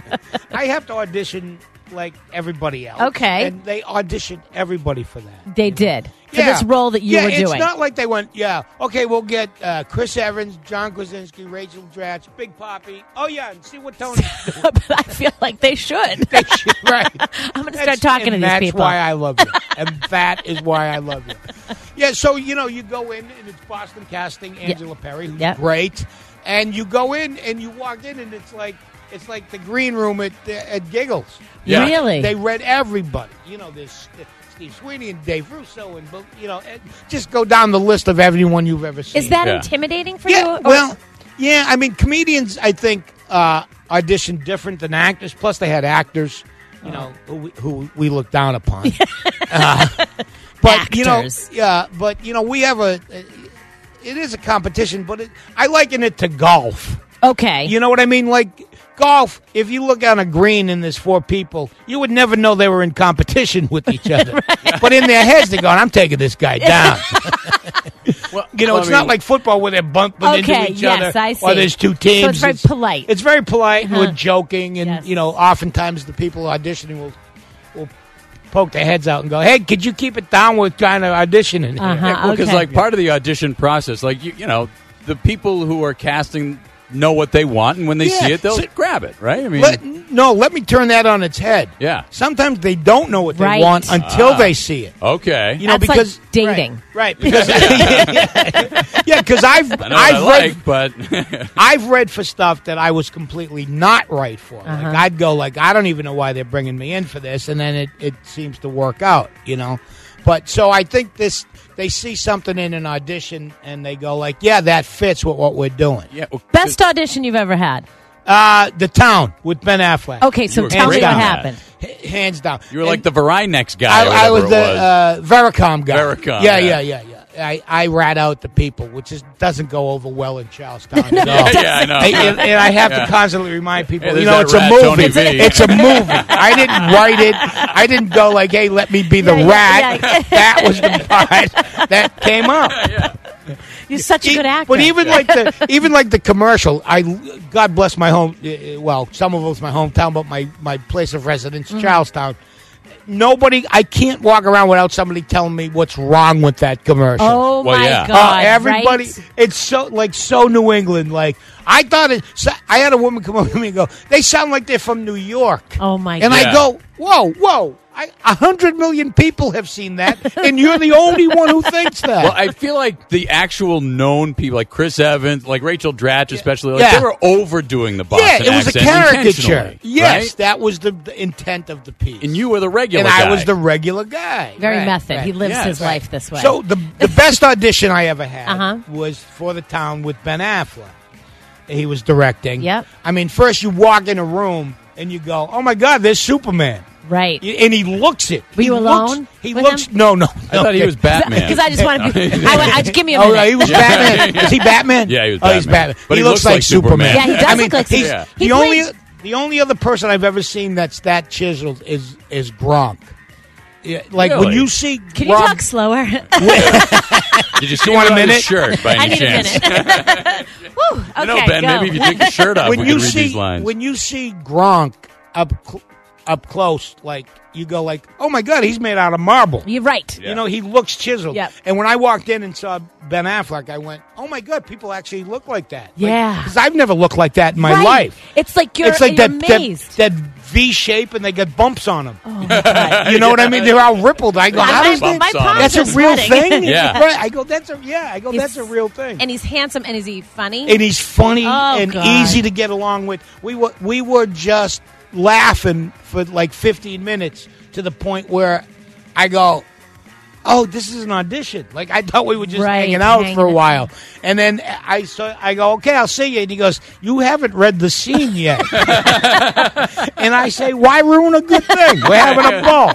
S13: I have to audition like everybody else.
S9: Okay.
S13: And they auditioned everybody for that.
S9: They did. For
S13: Yeah.
S9: this role that you
S13: yeah,
S9: were
S13: it's
S9: doing.
S13: not like they went, yeah, okay, we'll get uh, Chris Evans, John Krasinski, Rachel Dratch, Big Poppy. Oh, yeah, and see what Tony
S9: But I feel like they should.
S13: they should, right.
S9: I'm going to
S13: That's-
S9: start talking to
S13: and
S9: these
S13: that's
S9: people.
S13: why I love you. And that is why I love you. Yeah, so, you know, you go in, and it's Boston Casting, Angela Perry, who's
S9: Yep.
S13: great. And you go in, and you walk in, and it's like it's like the green room at uh, at Giggles.
S10: Yeah.
S9: Really?
S13: They read everybody. You know, there's uh, Steve Sweeney and Dave Russo, and, you know, and just go down the list of everyone you've ever seen.
S9: Is that
S10: Yeah.
S9: intimidating for
S13: Yeah,
S9: you? Or-
S13: well, yeah, I mean, comedians, I think, uh, audition different than actors. Plus, they had actors, you know, who we, who we look down upon. uh, but you know,
S9: Actors.
S13: yeah, but you know, we have a. It is a competition, but it, I liken it to golf.
S9: okay.
S13: You know what I mean? Like golf, if you look on a green and there's four people, you would never know they were in competition with each other. Right. But in their heads, they're going, I'm taking this guy down.
S10: Well,
S13: You know,
S10: well,
S13: it's
S10: I
S13: not
S10: mean,
S13: like football where they're bumping
S9: Okay,
S13: into each
S9: yes,
S13: other.
S9: I see.
S13: Or there's two teams.
S9: So it's very polite.
S13: It's very polite.
S9: Uh-huh.
S13: We're joking, and
S9: Yes.
S13: you know, oftentimes the people auditioning will will poke their heads out and go, "Hey, could you keep it down? We're trying to audition in here."
S9: Uh-huh.
S10: Yeah, well, because
S9: Okay.
S10: like part of the audition process, like you, you know, the people who are casting know what they want, and when they
S13: Yeah,
S10: see it, they'll
S13: so-
S10: grab it, right? I mean,
S13: Let, no, let me turn that on its head.
S10: Yeah.
S13: Sometimes they don't know what they
S9: Right.
S13: want until
S10: Ah.
S13: they see it.
S10: okay.
S13: You know,
S9: That's like
S13: because
S9: dating.
S13: right? right because yeah, because I've
S10: I know
S13: I've
S10: what I
S13: read
S10: like, but
S13: I've read for stuff that I was completely not right for.
S9: Uh-huh.
S13: Like I'd go like, I don't even know why they're bringing me in for this, and then it, it seems to work out, you know. But so I think this they see something in an audition and they go like, yeah, that fits with what we're doing.
S10: yeah, well,
S9: Best audition you've ever had.
S13: Uh, The Town with Ben Affleck.
S9: Okay, so
S10: were
S9: tell me
S10: great
S9: what
S10: on that.
S9: happened.
S13: H- hands down.
S10: you were like
S13: And
S10: the Verinex guy. or
S13: I, I was
S10: whatever
S13: the
S10: it
S13: uh, Vericom guy.
S10: Vericom,
S13: Yeah,
S10: yeah.
S13: yeah, yeah, yeah. I, I rat out the people, which is, doesn't go over well in Charlestown at all.
S10: Yeah, yeah, I know.
S13: I- and, and I have
S10: Yeah.
S13: to constantly remind people,
S10: Hey,
S13: you
S10: there's
S13: know,
S10: that
S13: it's a
S10: rat,
S13: movie.
S10: Tony V.
S13: It's a movie. I didn't write it. I didn't go like, hey, let me be the
S9: Yeah,
S13: rat.
S9: yeah, yeah.
S13: That was the part that came up.
S9: You're such a good actor.
S13: But even like the even like the commercial, I God bless my home. uh, Well, some of it's my hometown, but my, my place of residence,
S9: Mm-hmm.
S13: Charlestown. Nobody, I can't walk around without somebody telling me what's wrong with that commercial.
S9: Oh
S10: Well,
S9: my
S10: yeah.
S9: God!
S13: Uh, everybody,
S9: right?
S13: it's so like so New England. Like I thought it. So I had a woman come up to me and go, "They sound like they're from New York."
S9: Oh my!
S13: And
S9: God.
S13: I go, "Whoa, whoa! I, a hundred million people have seen that, and you're the only one who thinks that."
S10: Well, I feel like the actual known people, like Chris Evans, like Rachel Dratch, especially, like,
S13: Yeah.
S10: they were overdoing the Boston
S13: yeah, it was a
S10: accent
S13: caricature.
S10: intentionally,
S13: Yes,
S10: right?
S13: that was the, the intent of the piece.
S10: And you were the regular
S13: and
S10: guy.
S13: I was the regular guy.
S9: Very
S13: Right,
S9: method.
S13: right.
S9: He lives
S10: Yes.
S9: his
S10: Right.
S9: life this way.
S13: So the the best audition I ever had
S9: Uh-huh.
S13: was for The Town with Ben Affleck. He was directing.
S9: Yep.
S13: I mean, first you walk in a room and you go, "Oh my God, there's Superman."
S9: Right.
S13: And he looks it.
S9: Were
S13: he
S9: you
S13: looks,
S9: alone
S13: He
S9: with
S13: looks.
S9: him?
S13: No, no.
S10: I thought he was Batman.
S9: Because I just want to be. I, I, just give me a
S13: Oh,
S9: minute.
S13: he was Batman. Is he Batman?
S10: Yeah, he was
S13: Oh, he's
S10: Batman.
S13: Batman.
S10: But
S13: he,
S10: he
S13: looks,
S10: looks
S13: like,
S10: like
S13: Superman.
S10: Superman.
S9: Yeah, he does
S13: I mean,
S9: look like
S13: he's,
S9: Superman.
S13: The
S9: He
S13: only
S9: played-
S13: the only other person I've ever seen that's that chiseled is is Gronk. Yeah, like when
S10: Really?
S13: you see
S9: Can you
S13: Gronk-
S9: talk slower?
S10: Did you see
S13: You want
S10: him
S13: a
S10: on his
S13: minute?
S10: shirt by
S9: I
S10: any
S9: need a
S10: chance?
S9: minute. Woo, okay,
S10: You know, Ben,
S9: go.
S10: maybe if you take your shirt off,
S13: when
S10: we
S13: you
S10: can read
S13: see
S10: these lines.
S13: when you see Gronk up cl- up close, like you go like, "Oh my God, he's made out of marble."
S9: You're right.
S13: You know, he looks chiseled.
S9: Yep.
S13: And when I walked in and saw Ben Affleck, I went, "Oh my God, people actually look like that."
S9: Yeah.
S13: Because I've never looked like that in my
S9: Right.
S13: life.
S9: It's like you're,
S13: it's like
S9: you're
S13: that, that
S9: amazed.
S13: that V shape, and they got bumps on them.
S9: Oh my God.
S13: You know what I mean? They're all rippled. I go,
S9: My-
S13: "How does
S9: my-
S13: that?"
S9: my palms
S13: That's
S9: are
S13: a real
S9: sweating.
S13: thing.
S10: Yeah.
S13: Right. I go, "That's a yeah." I go,
S9: He's-
S13: "That's a real thing."
S9: And he's handsome, and is he funny?
S13: and he's funny
S9: Oh,
S13: and
S9: God.
S13: easy to get along with. We were we were just laughing for like fifteen minutes to the point where I go, "Oh, this is an audition." Like I thought we were just
S9: Right,
S13: hanging out
S9: hanging
S13: for a
S9: out.
S13: while, and then I so I go, "Okay, I'll see you." And he goes, "You haven't read the scene yet." And I say, "Why ruin a good thing? We're having a ball."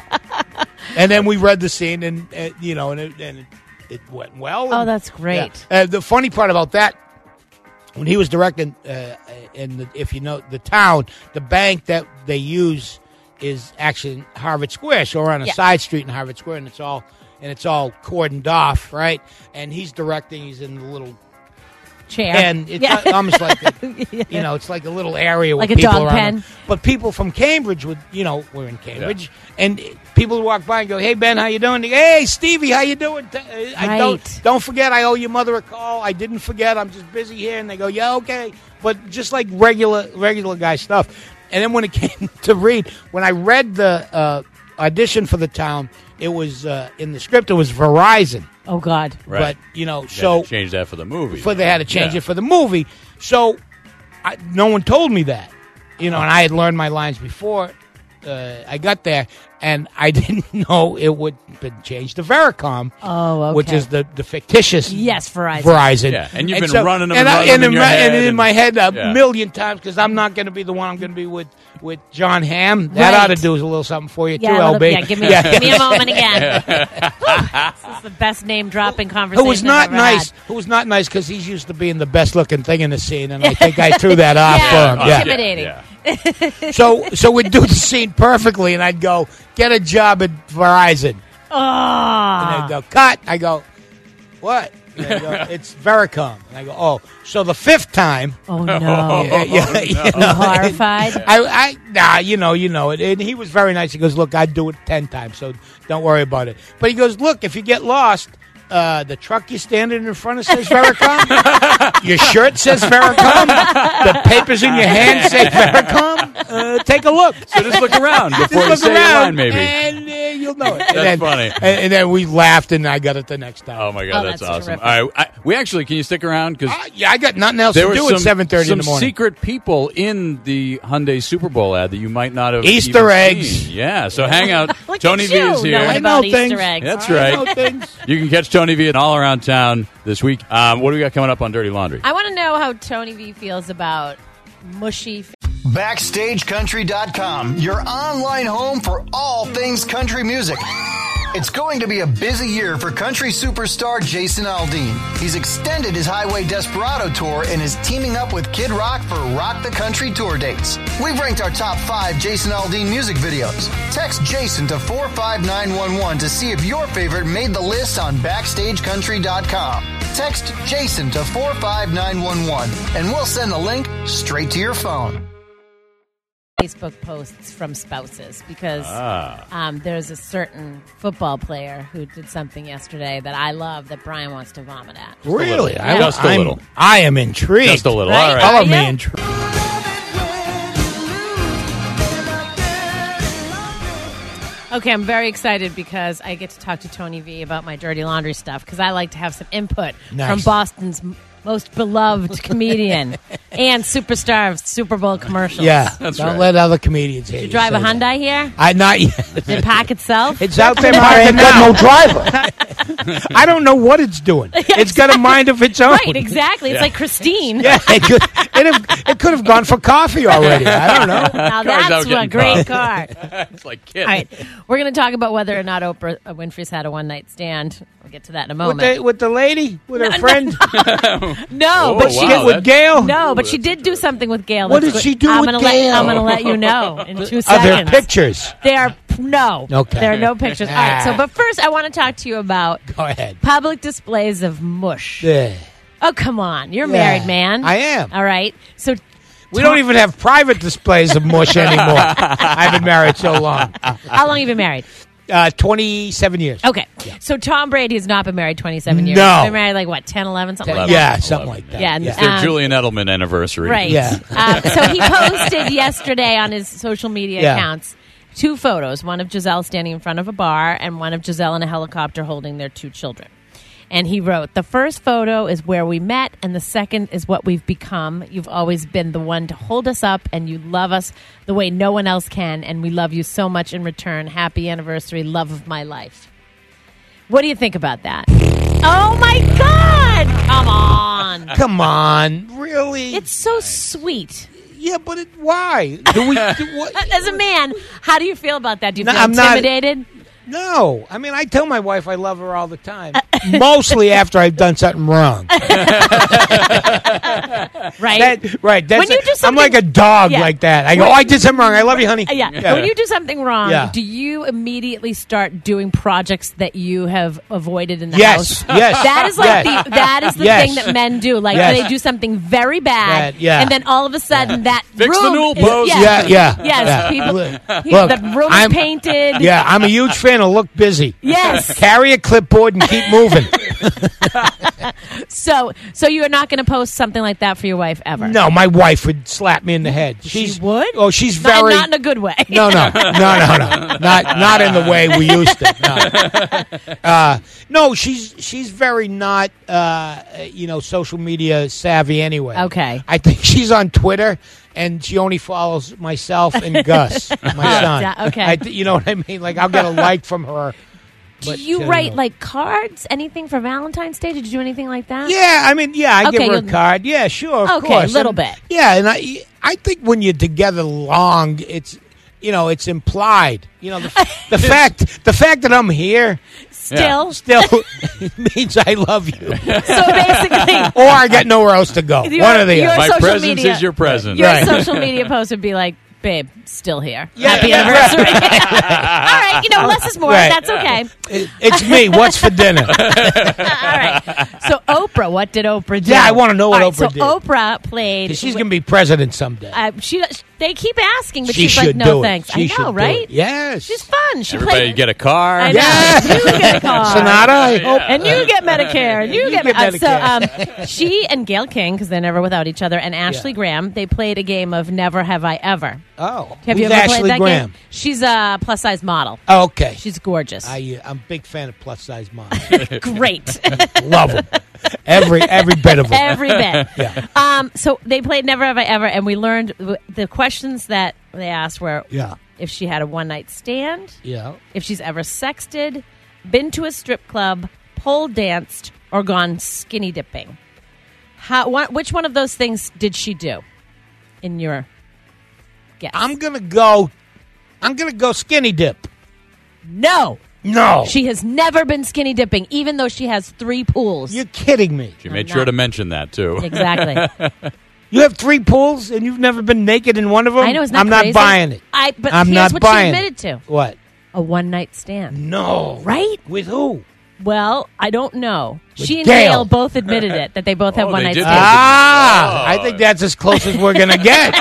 S13: And then we read the scene, and uh, you know, and it, and it, it went well.
S9: Oh,
S13: and-
S9: that's great.
S13: yeah. Uh, the funny part about that, when he was directing, uh, in the, if you know the town, the bank that they use is actually in Harvard Square. So we're on a
S9: Yeah.
S13: side street in Harvard Square, and it's all and it's all cordoned off, right? And he's directing. He's in the little.
S9: Chair.
S13: And it's
S9: Yeah.
S13: almost like a, you know, it's like a little area
S9: Like
S13: with
S9: a
S13: people
S9: dog
S13: around
S9: pen.
S13: them. But people from Cambridge would, you know, we're in Cambridge, and people would walk by and go, "Hey Ben, how you doing?" They go, "Hey Stevie, how you doing?" T- uh, I don't
S9: Right.
S13: don't forget, I owe your mother a call. I didn't forget. I'm just busy here. And they go, "Yeah, okay," but just like regular regular guy stuff. And then when it came to read, when I read the uh, audition for The Town, it was uh, in the script. It was Verizon.
S9: Oh God.
S10: Right.
S13: But you know,
S10: They had
S13: so
S10: to change that for the movie.
S13: for they had to change
S10: Yeah.
S13: it for the movie. So I, no one told me that, you know, and I had learned my lines before uh, I got there, and I didn't know it would been changed to Vericom.
S9: Oh, okay.
S13: Which is the, the fictitious
S9: Yes, Verizon.
S13: Verizon.
S10: Yeah, and you've been running them and
S13: I-
S10: running them
S13: and
S10: in your
S13: my,
S10: head
S13: and in
S10: and-
S13: my head a
S10: Yeah.
S13: million times because I'm not going to be the one. I'm going to be with, with John Hamm. That
S9: Right.
S13: ought to do is a little something for you
S9: Yeah,
S13: too,
S9: a little-
S13: L B.
S9: yeah, give me, give me a moment again. This is the best name dropping conversation
S13: Who was
S9: I've
S13: not
S9: ever
S13: nice?
S9: had.
S13: Who was not nice because he's used to being the best looking thing in the scene, and I think I threw that off
S9: Yeah,
S13: for him. Yeah.
S9: intimidating.
S10: Yeah.
S13: So, so we'd do the scene perfectly, and I'd go get a job at Verizon,
S9: Oh.
S13: and they'd go cut. I go, what? And they go, it's Vericom, and I go, oh. So the fifth time,
S9: Oh no.
S13: yeah, yeah, you
S9: You
S13: know,
S9: horrified?
S13: I, I, nah, you know, you know it. And he was very nice. He goes, look, I'd do it ten times, so don't worry about it. But he goes, look, if you get lost, uh, the truck you're standing in front of says Vericom. Your shirt says Vericom. The papers in your hand say Vericom. Uh, take a look.
S10: So just look around before
S13: Just
S10: you
S13: look
S10: say your
S13: around,
S10: line, maybe.
S13: and uh, you'll know it.
S10: That's
S13: and then,
S10: funny.
S13: And, and then we laughed, and I got it the next time.
S10: Oh my God,
S9: Oh,
S10: that's,
S9: that's
S10: awesome!
S9: terrific.
S10: All right, I, we actually can you stick around because
S13: Uh, yeah, I got nothing else
S10: there
S13: to
S10: were
S13: do
S10: some
S13: at seven thirty in the
S10: some
S13: morning.
S10: secret people in the Hyundai Super Bowl ad that you might not have
S13: Easter
S10: even
S13: eggs.
S10: seen. Yeah, so hang out.
S9: Look
S10: Tony
S9: at
S10: V
S9: you
S10: is here.
S9: knowing
S13: I
S9: about
S13: know
S9: Easter
S13: things.
S9: eggs.
S10: That's
S13: I
S10: right.
S13: know things.
S10: You can catch Tony V at all around town this week. Um, what do we got coming up on Dirty Laundry?
S9: I want to know how Tony V feels about mushy. F-
S12: Backstage Country dot com, your online home for all things country music. It's going to be a busy year for country superstar Jason Aldean. He's extended his Highway Desperado tour and is teaming up with Kid Rock for Rock the Country tour dates. We've ranked our top five Jason Aldean music videos. Text Jason to four five nine one one to see if your favorite made the list on Backstage Country dot com. Text Jason to four five nine one one and we'll send the link straight to your phone.
S9: Facebook posts from spouses because
S10: Ah.
S9: um, there's a certain football player who did something yesterday that I love that Brian wants to vomit at.
S13: Really?
S9: Yeah.
S13: I,
S10: Just a
S13: I'm-
S10: little.
S13: I am intrigued.
S10: Just a little.
S9: Right?
S10: All right.
S13: Color
S9: Are
S13: me
S9: ya?
S13: intrigued.
S9: Okay, I'm very excited because I get to talk to Tony V about my dirty laundry stuff because I like to have some input
S13: Nice.
S9: from Boston's m- most beloved comedian and superstar of Super Bowl commercials.
S13: Yeah,
S10: That's
S13: don't
S10: right.
S13: let other comedians hate
S9: Did you
S13: you.
S9: drive a
S13: Say that.
S9: Hyundai here?
S13: I not yet.
S9: Did it pack itself?
S13: It's out there
S4: Car
S13: parking
S4: ain't got
S13: now.
S4: no driver.
S13: I don't know what it's doing. It's got a mind of its own.
S9: Right, exactly. It's like Christine.
S13: Yeah, it could, it, have, it could have gone for coffee already. I don't know.
S9: Now
S10: Car's
S9: that's
S10: out
S9: a
S10: getting
S9: great
S10: coffee.
S9: car.
S10: It's like kids.
S9: All right, we're going to talk about whether or not Oprah Winfrey's had a one night stand. We'll get to that in a
S13: With
S9: moment.
S13: the, with the lady? With her
S9: No,
S13: friend?
S9: no,
S10: Oh,
S9: but she
S10: wow,
S13: with
S10: that's-
S13: Gail?
S9: no, but she did do something with Gail.
S13: What
S9: That's
S13: did she do
S9: I'm
S13: with
S9: gonna let,
S13: Gail?
S9: I'm going to let you know in two
S13: Are
S9: seconds.
S13: there pictures?
S9: There, no.
S13: Okay.
S9: There are no pictures. All right. So, but first, I want to talk to you about
S13: Go ahead.
S9: public displays of mush.
S13: Yeah.
S9: Oh, come on! You're a
S13: Yeah.
S9: married man.
S13: I am.
S9: All right. So,
S13: We don't even have private displays of mush anymore. I've been married so long.
S9: how long have you been married?
S13: Uh, twenty-seven years.
S9: Okay. So Tom Brady has not been married twenty-seven years.
S13: No.
S9: He's been married like what, ten, eleven, something like that.
S13: Yeah, something like that.
S9: Yeah, and-
S10: It's their
S9: Um,
S10: Julian Edelman anniversary.
S9: Right.
S13: Yeah.
S9: Um, so he posted yesterday on his social media
S13: Yeah.
S9: accounts two photos, one of Giselle standing in front of a bar and one of Giselle in a helicopter holding their two children. And he wrote, the first photo is where we met, and the second is what we've become. You've always been the one to hold us up, and you love us the way no one else can, and we love you so much in return. Happy anniversary, love of my life. What do you think about that? Oh, my God! Come on.
S13: Come on. Really?
S9: It's so sweet.
S13: Yeah, but it, why? Do we? Do, what?
S9: As a man, how do you feel about that? Do you
S13: No,
S9: feel
S13: I'm not-
S9: intimidated?
S13: No. I mean, I tell my wife I love her all the time. Mostly after I've done something wrong.
S9: Right?
S13: That, right. That's
S9: When you do
S13: I'm
S9: something-
S13: like a dog
S9: Yeah.
S13: like that. I go,
S9: When-
S13: oh, I did something wrong. I love you, honey.
S9: Yeah.
S13: Yeah.
S9: When you do something wrong,
S13: Yeah.
S9: do you immediately start doing projects that you have avoided in the
S13: Yes,
S9: house?
S13: yes,
S9: That is like
S13: yes.
S9: the that is the
S13: Yes.
S9: thing that men do. Like
S13: Yes.
S9: they do something very bad,
S13: Bad, yeah.
S9: and then all of a sudden that
S10: Fix the
S9: room
S10: newel
S9: is,
S10: post.
S9: yes,
S13: Yeah, yeah,
S9: yes.
S13: yeah.
S9: People,
S13: Look,
S9: he-
S13: look,
S9: the room
S13: I'm-
S9: is painted.
S13: Yeah, I'm a huge fan of look busy.
S9: Yes.
S13: Carry a clipboard and keep moving.
S9: So, so you are not going to post something like that for your wife ever?
S13: No, my wife would slap me in the head. She's,
S9: She would?
S13: Oh, she's
S9: Not-
S13: very.
S9: not in a good way.
S13: No, no, no, no, no, not not in the way we used to. No, uh, no she's she's very not uh, you know social media savvy anyway.
S9: Okay.
S13: I think she's on Twitter and she only follows myself and Gus, my son.
S9: Yeah, okay.
S13: I th- you know what I mean? Like I'll get a like from her.
S9: Do
S13: but,
S9: you
S13: uh,
S9: write like cards? Anything for Valentine's Day? Did you do anything like that?
S13: Yeah, I mean, yeah, I
S9: Okay,
S13: give her a
S9: you'll-
S13: card. Yeah, sure, of
S9: Okay,
S13: course.
S9: a little
S13: And-
S9: bit.
S13: Yeah, and I, I think when you're together long, it's, you know, it's implied. You know, the, the fact, the fact that I'm here
S9: Still,
S13: still means I love you,
S9: so basically,
S13: or I got nowhere else to go.
S9: Your-
S13: One or the
S9: your
S13: other.
S10: My
S9: social
S10: presence
S9: media-
S10: is your present.
S9: your
S13: Right.
S9: social media post would be like, "Babe, still here.
S13: Yeah,
S9: Happy
S13: yeah,
S9: anniversary." All right, you know, less is more.
S13: Right.
S9: That's okay.
S13: It- it's me. What's for dinner?
S9: All right. So Oprah, what did Oprah do?
S13: Yeah, I wanna know what
S9: All right,
S13: Oprah
S9: so
S13: did.
S9: Oprah played.
S13: She's gonna be president someday.
S9: Uh, she. They keep asking, but
S13: she
S9: she's
S13: should
S9: like, "No,
S13: do it.
S9: thanks."
S13: She
S9: I
S13: should
S9: know,
S13: do
S9: right?
S13: it. Yes.
S9: She's fun. She
S10: Everybody
S9: played.
S10: get a car.
S9: I know.
S13: Yeah.
S9: You get a car.
S13: Sonata, I hope.
S9: And you get Medicare, and you,
S13: You
S9: get,
S13: get
S9: uh, so.
S13: Medicare.
S9: Um, she and Gail King, because they're never without each other, and Ashley
S13: Yeah.
S9: Graham, they played a game of Never Have I Ever.
S13: Oh,
S9: Have
S13: who's
S9: you ever
S13: Ashley
S9: played that
S13: Graham?
S9: game? She's a plus size model.
S13: Oh, okay.
S9: She's gorgeous.
S13: I, uh, I'm a big fan of plus size models.
S9: Great.
S13: Love them. Every every bit of them.
S9: Every bit.
S13: Yeah.
S9: Um, so they played Never Have I Ever, and we learned w- the questions that they asked were
S13: Yeah.
S9: if she had a one night stand,
S13: Yeah.
S9: if she's ever sexted, been to a strip club, pole danced, or gone skinny dipping. How? What, which one of those things did she do? In your guess,
S13: I'm gonna go. I'm gonna go skinny dip.
S9: no.
S13: No,
S9: She has never been skinny dipping, even though she has three pools.
S13: you're kidding me.
S10: She made
S9: I'm
S10: sure
S9: not.
S10: to mention that too.
S9: Exactly.
S13: You have three pools and you've never been naked in one of them.
S9: I know. Isn't that
S13: I'm
S9: crazy?
S13: not buying it.
S9: I. But
S13: I'm
S9: here's
S13: not
S9: what
S13: buying
S9: she
S13: it.
S9: admitted to:
S13: What?
S9: a one night stand.
S13: No.
S9: Right?
S13: With who?
S9: Well, I don't know.
S13: With
S9: She and
S13: Gail.
S9: Gail both admitted it, that they both have
S10: Oh,
S9: one
S10: they
S9: night
S10: did
S9: stands.
S10: both.
S13: Ah,
S10: Oh.
S13: I think that's as close as we're going to get.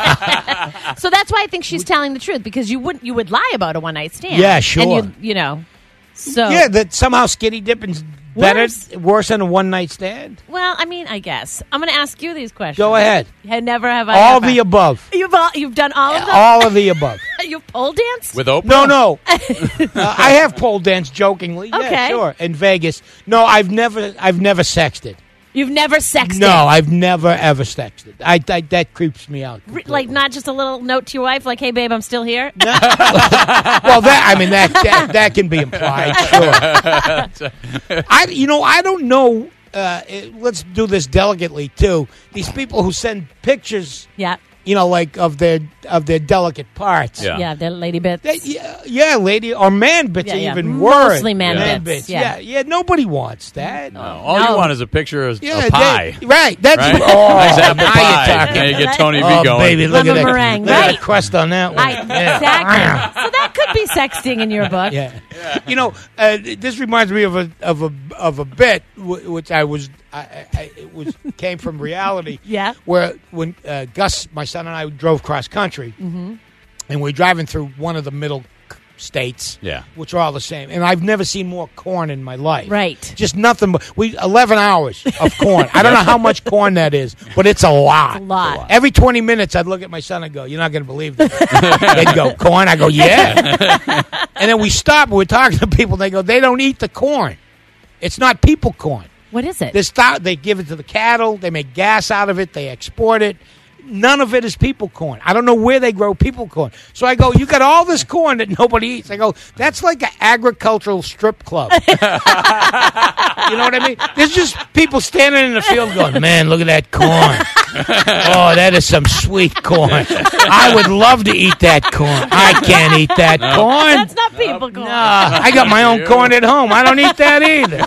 S9: So that's why I think she's telling the truth, because you wouldn't you would lie about a one night stand.
S13: Yeah, sure.
S9: And you you know. So
S13: Yeah, that somehow skinny dipping's better,
S9: Worse.
S13: worse than a one-night stand.
S9: well, I mean, I guess. I'm going to ask you these questions.
S13: Go ahead.
S9: Had never have I
S13: All
S9: ever.
S13: the above.
S9: You've all, you've done all of them?
S13: All of the above.
S9: You've pole danced?
S10: With Oprah?
S13: No, no. uh, I have pole danced jokingly. Yeah,
S9: Okay.
S13: sure. In Vegas. No, I've never I've never sexted.
S9: You've never sexted?
S13: No, I've never ever sexted. I, I that creeps me out.
S9: Re- Like, not just a little note to your wife, like, hey, babe, I'm still here?
S13: Well, that I mean that that, that can be implied. Sure. I you know I don't know. Uh, it, let's do this delicately too. These people who send pictures,
S9: Yeah.
S13: you know, like of their of their delicate parts.
S10: Yeah.
S9: Yeah, they're lady bits.
S13: They- yeah, yeah, lady or man bits
S9: Yeah,
S13: are
S9: yeah.
S13: even worse.
S9: Mostly man bits, yeah.
S13: Yeah. yeah, Nobody wants that.
S10: No, all
S9: No.
S10: you want is a picture of
S13: Yeah,
S10: a pie.
S13: they- right. That's
S10: Right?
S13: oh,
S10: Nice apple
S13: now
S10: pie.
S13: you're talking.
S10: Now you get Tony V
S13: Oh,
S10: going.
S13: baby, look
S9: Lemon
S13: at that,
S9: meringue,
S13: look at
S9: right.
S13: that crust on that one.
S9: I, exactly. So that could be sexting in your book.
S13: Yeah. You know, uh, this reminds me of a of a of a bit w- which I was I, I it was came from reality.
S9: Yeah.
S13: Where when uh, Gus, my son, and I drove cross country,
S9: Mm-hmm.
S13: and we're driving through one of the middle c- states,
S10: Yeah.
S13: which are all the same. And I've never seen more corn in my life.
S9: Right.
S13: Just nothing but we eleven hours of corn. I don't know how much corn that is, but it's a lot.
S9: It's a lot.
S13: Every twenty minutes, I'd look at my son and go, "You're not going to believe this." They'd go, "Corn?" I go, "Yeah." And then we stop and we're talking to people. They go, "They don't eat the corn. It's not people corn.
S9: What is it?
S13: This th- they give it to the cattle. They make gas out of it. They export it. None of it is people corn. I don't know where they grow people corn." So I go, "You got all this corn that nobody eats." I go, "That's like an agricultural strip club." You know what I mean? There's just people standing in the field going, "Man, look at that corn. Oh, that is some sweet corn. I would love to eat that corn. I can't eat that corn.
S9: That's not people corn.
S13: Nah, I got my own corn at home. I don't eat that either."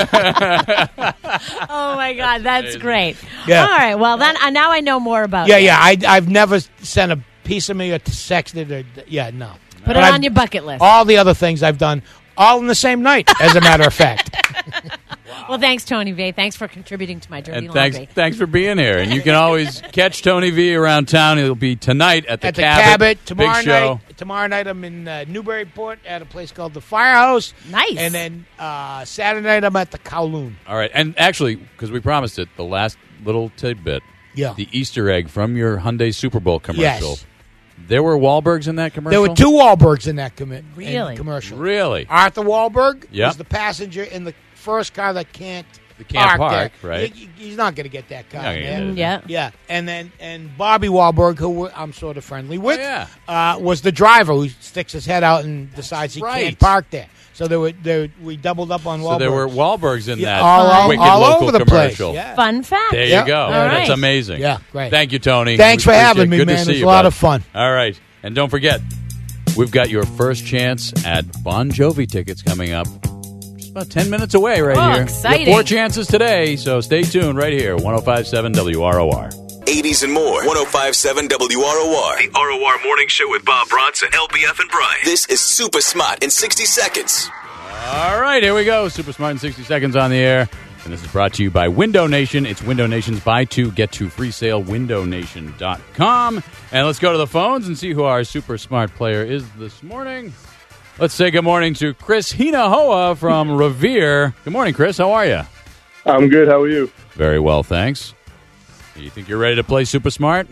S9: Oh, my God. That's great.
S13: Yeah.
S9: All right. Well, then uh, now I know more about
S13: Yeah,
S9: it.
S13: yeah. I, I've never sent a piece of me or sexted or yeah, no.
S9: Put
S13: But
S9: it
S13: I've-
S9: on your bucket list.
S13: All the other things I've done, all in the same night, as a matter of fact.
S9: Well, thanks, Tony V. Thanks for contributing to my dirty
S10: And thanks,
S9: laundry.
S10: thanks for being here. And you can always catch Tony V around town. He'll be tonight at the
S13: At the
S10: Cabot.
S13: Cabot tomorrow
S10: Big show.
S13: night. Tomorrow night, I'm in uh, Newburyport at a place called the Firehouse.
S9: Nice.
S13: And then uh, Saturday night, I'm at the Kowloon.
S10: All right. And actually, because we promised it, the last little tidbit,
S13: Yeah.
S10: the Easter egg from your Hyundai Super Bowl commercial.
S13: Yes.
S10: There were Wahlbergs in that commercial?
S13: There were two Wahlbergs in that commi- in
S9: Really?
S13: commercial.
S10: Really?
S13: Arthur Wahlberg
S10: Yep.
S13: was the passenger in the first car that can't
S10: The can't park,
S13: there.
S10: right.
S13: He- he's not going to get that car,
S10: Not gonna get
S13: man.
S10: it.
S9: Yeah.
S13: Yeah, and then and Bobby Wahlberg, who I'm sort of friendly with,
S10: Oh, yeah.
S13: uh, was the driver who sticks his head out and decides he
S10: right.
S13: can't park there. So there were there we doubled up on Wahlberg.
S10: So there were Wahlbergs in
S13: Yeah,
S10: that
S13: all, all,
S10: wicked
S13: all
S10: local
S13: over the place.
S10: commercial.
S13: Yeah.
S9: Fun fact.
S10: There
S13: Yep.
S10: you go.
S13: All
S10: That's
S9: right.
S10: amazing.
S13: Yeah, great.
S10: Thank you, Tony.
S13: Thanks
S10: We
S13: for having
S10: appreciate
S13: me,
S10: it. Good
S13: man.
S10: to
S13: It
S10: see
S13: was
S10: you,
S13: a lot
S10: bud.
S13: of fun.
S10: All right. And don't forget, we've got your first chance at Bon Jovi tickets coming up. Just about ten minutes away right
S9: Oh,
S10: here.
S9: exciting.
S10: You have four chances today, so stay tuned right here. one oh five point seven W R O R.
S8: eighties and more. one oh five point seven W R O R.
S2: The R O R Morning Show with Bob Bronson, L B F and Brian.
S8: This is Super Smart in sixty seconds.
S10: All right, here we go. Super Smart in sixty seconds on the air. And this is brought to you by Window Nation. It's Window Nation's buy two, get two free sale, window nation dot com. And let's go to the phones and see who our super smart player is this morning. Let's say good morning to Chris Hinahoa from Revere. Good morning, Chris. How are you?
S15: I'm good. How are you?
S10: Very well, thanks. You think you're ready to play super smart?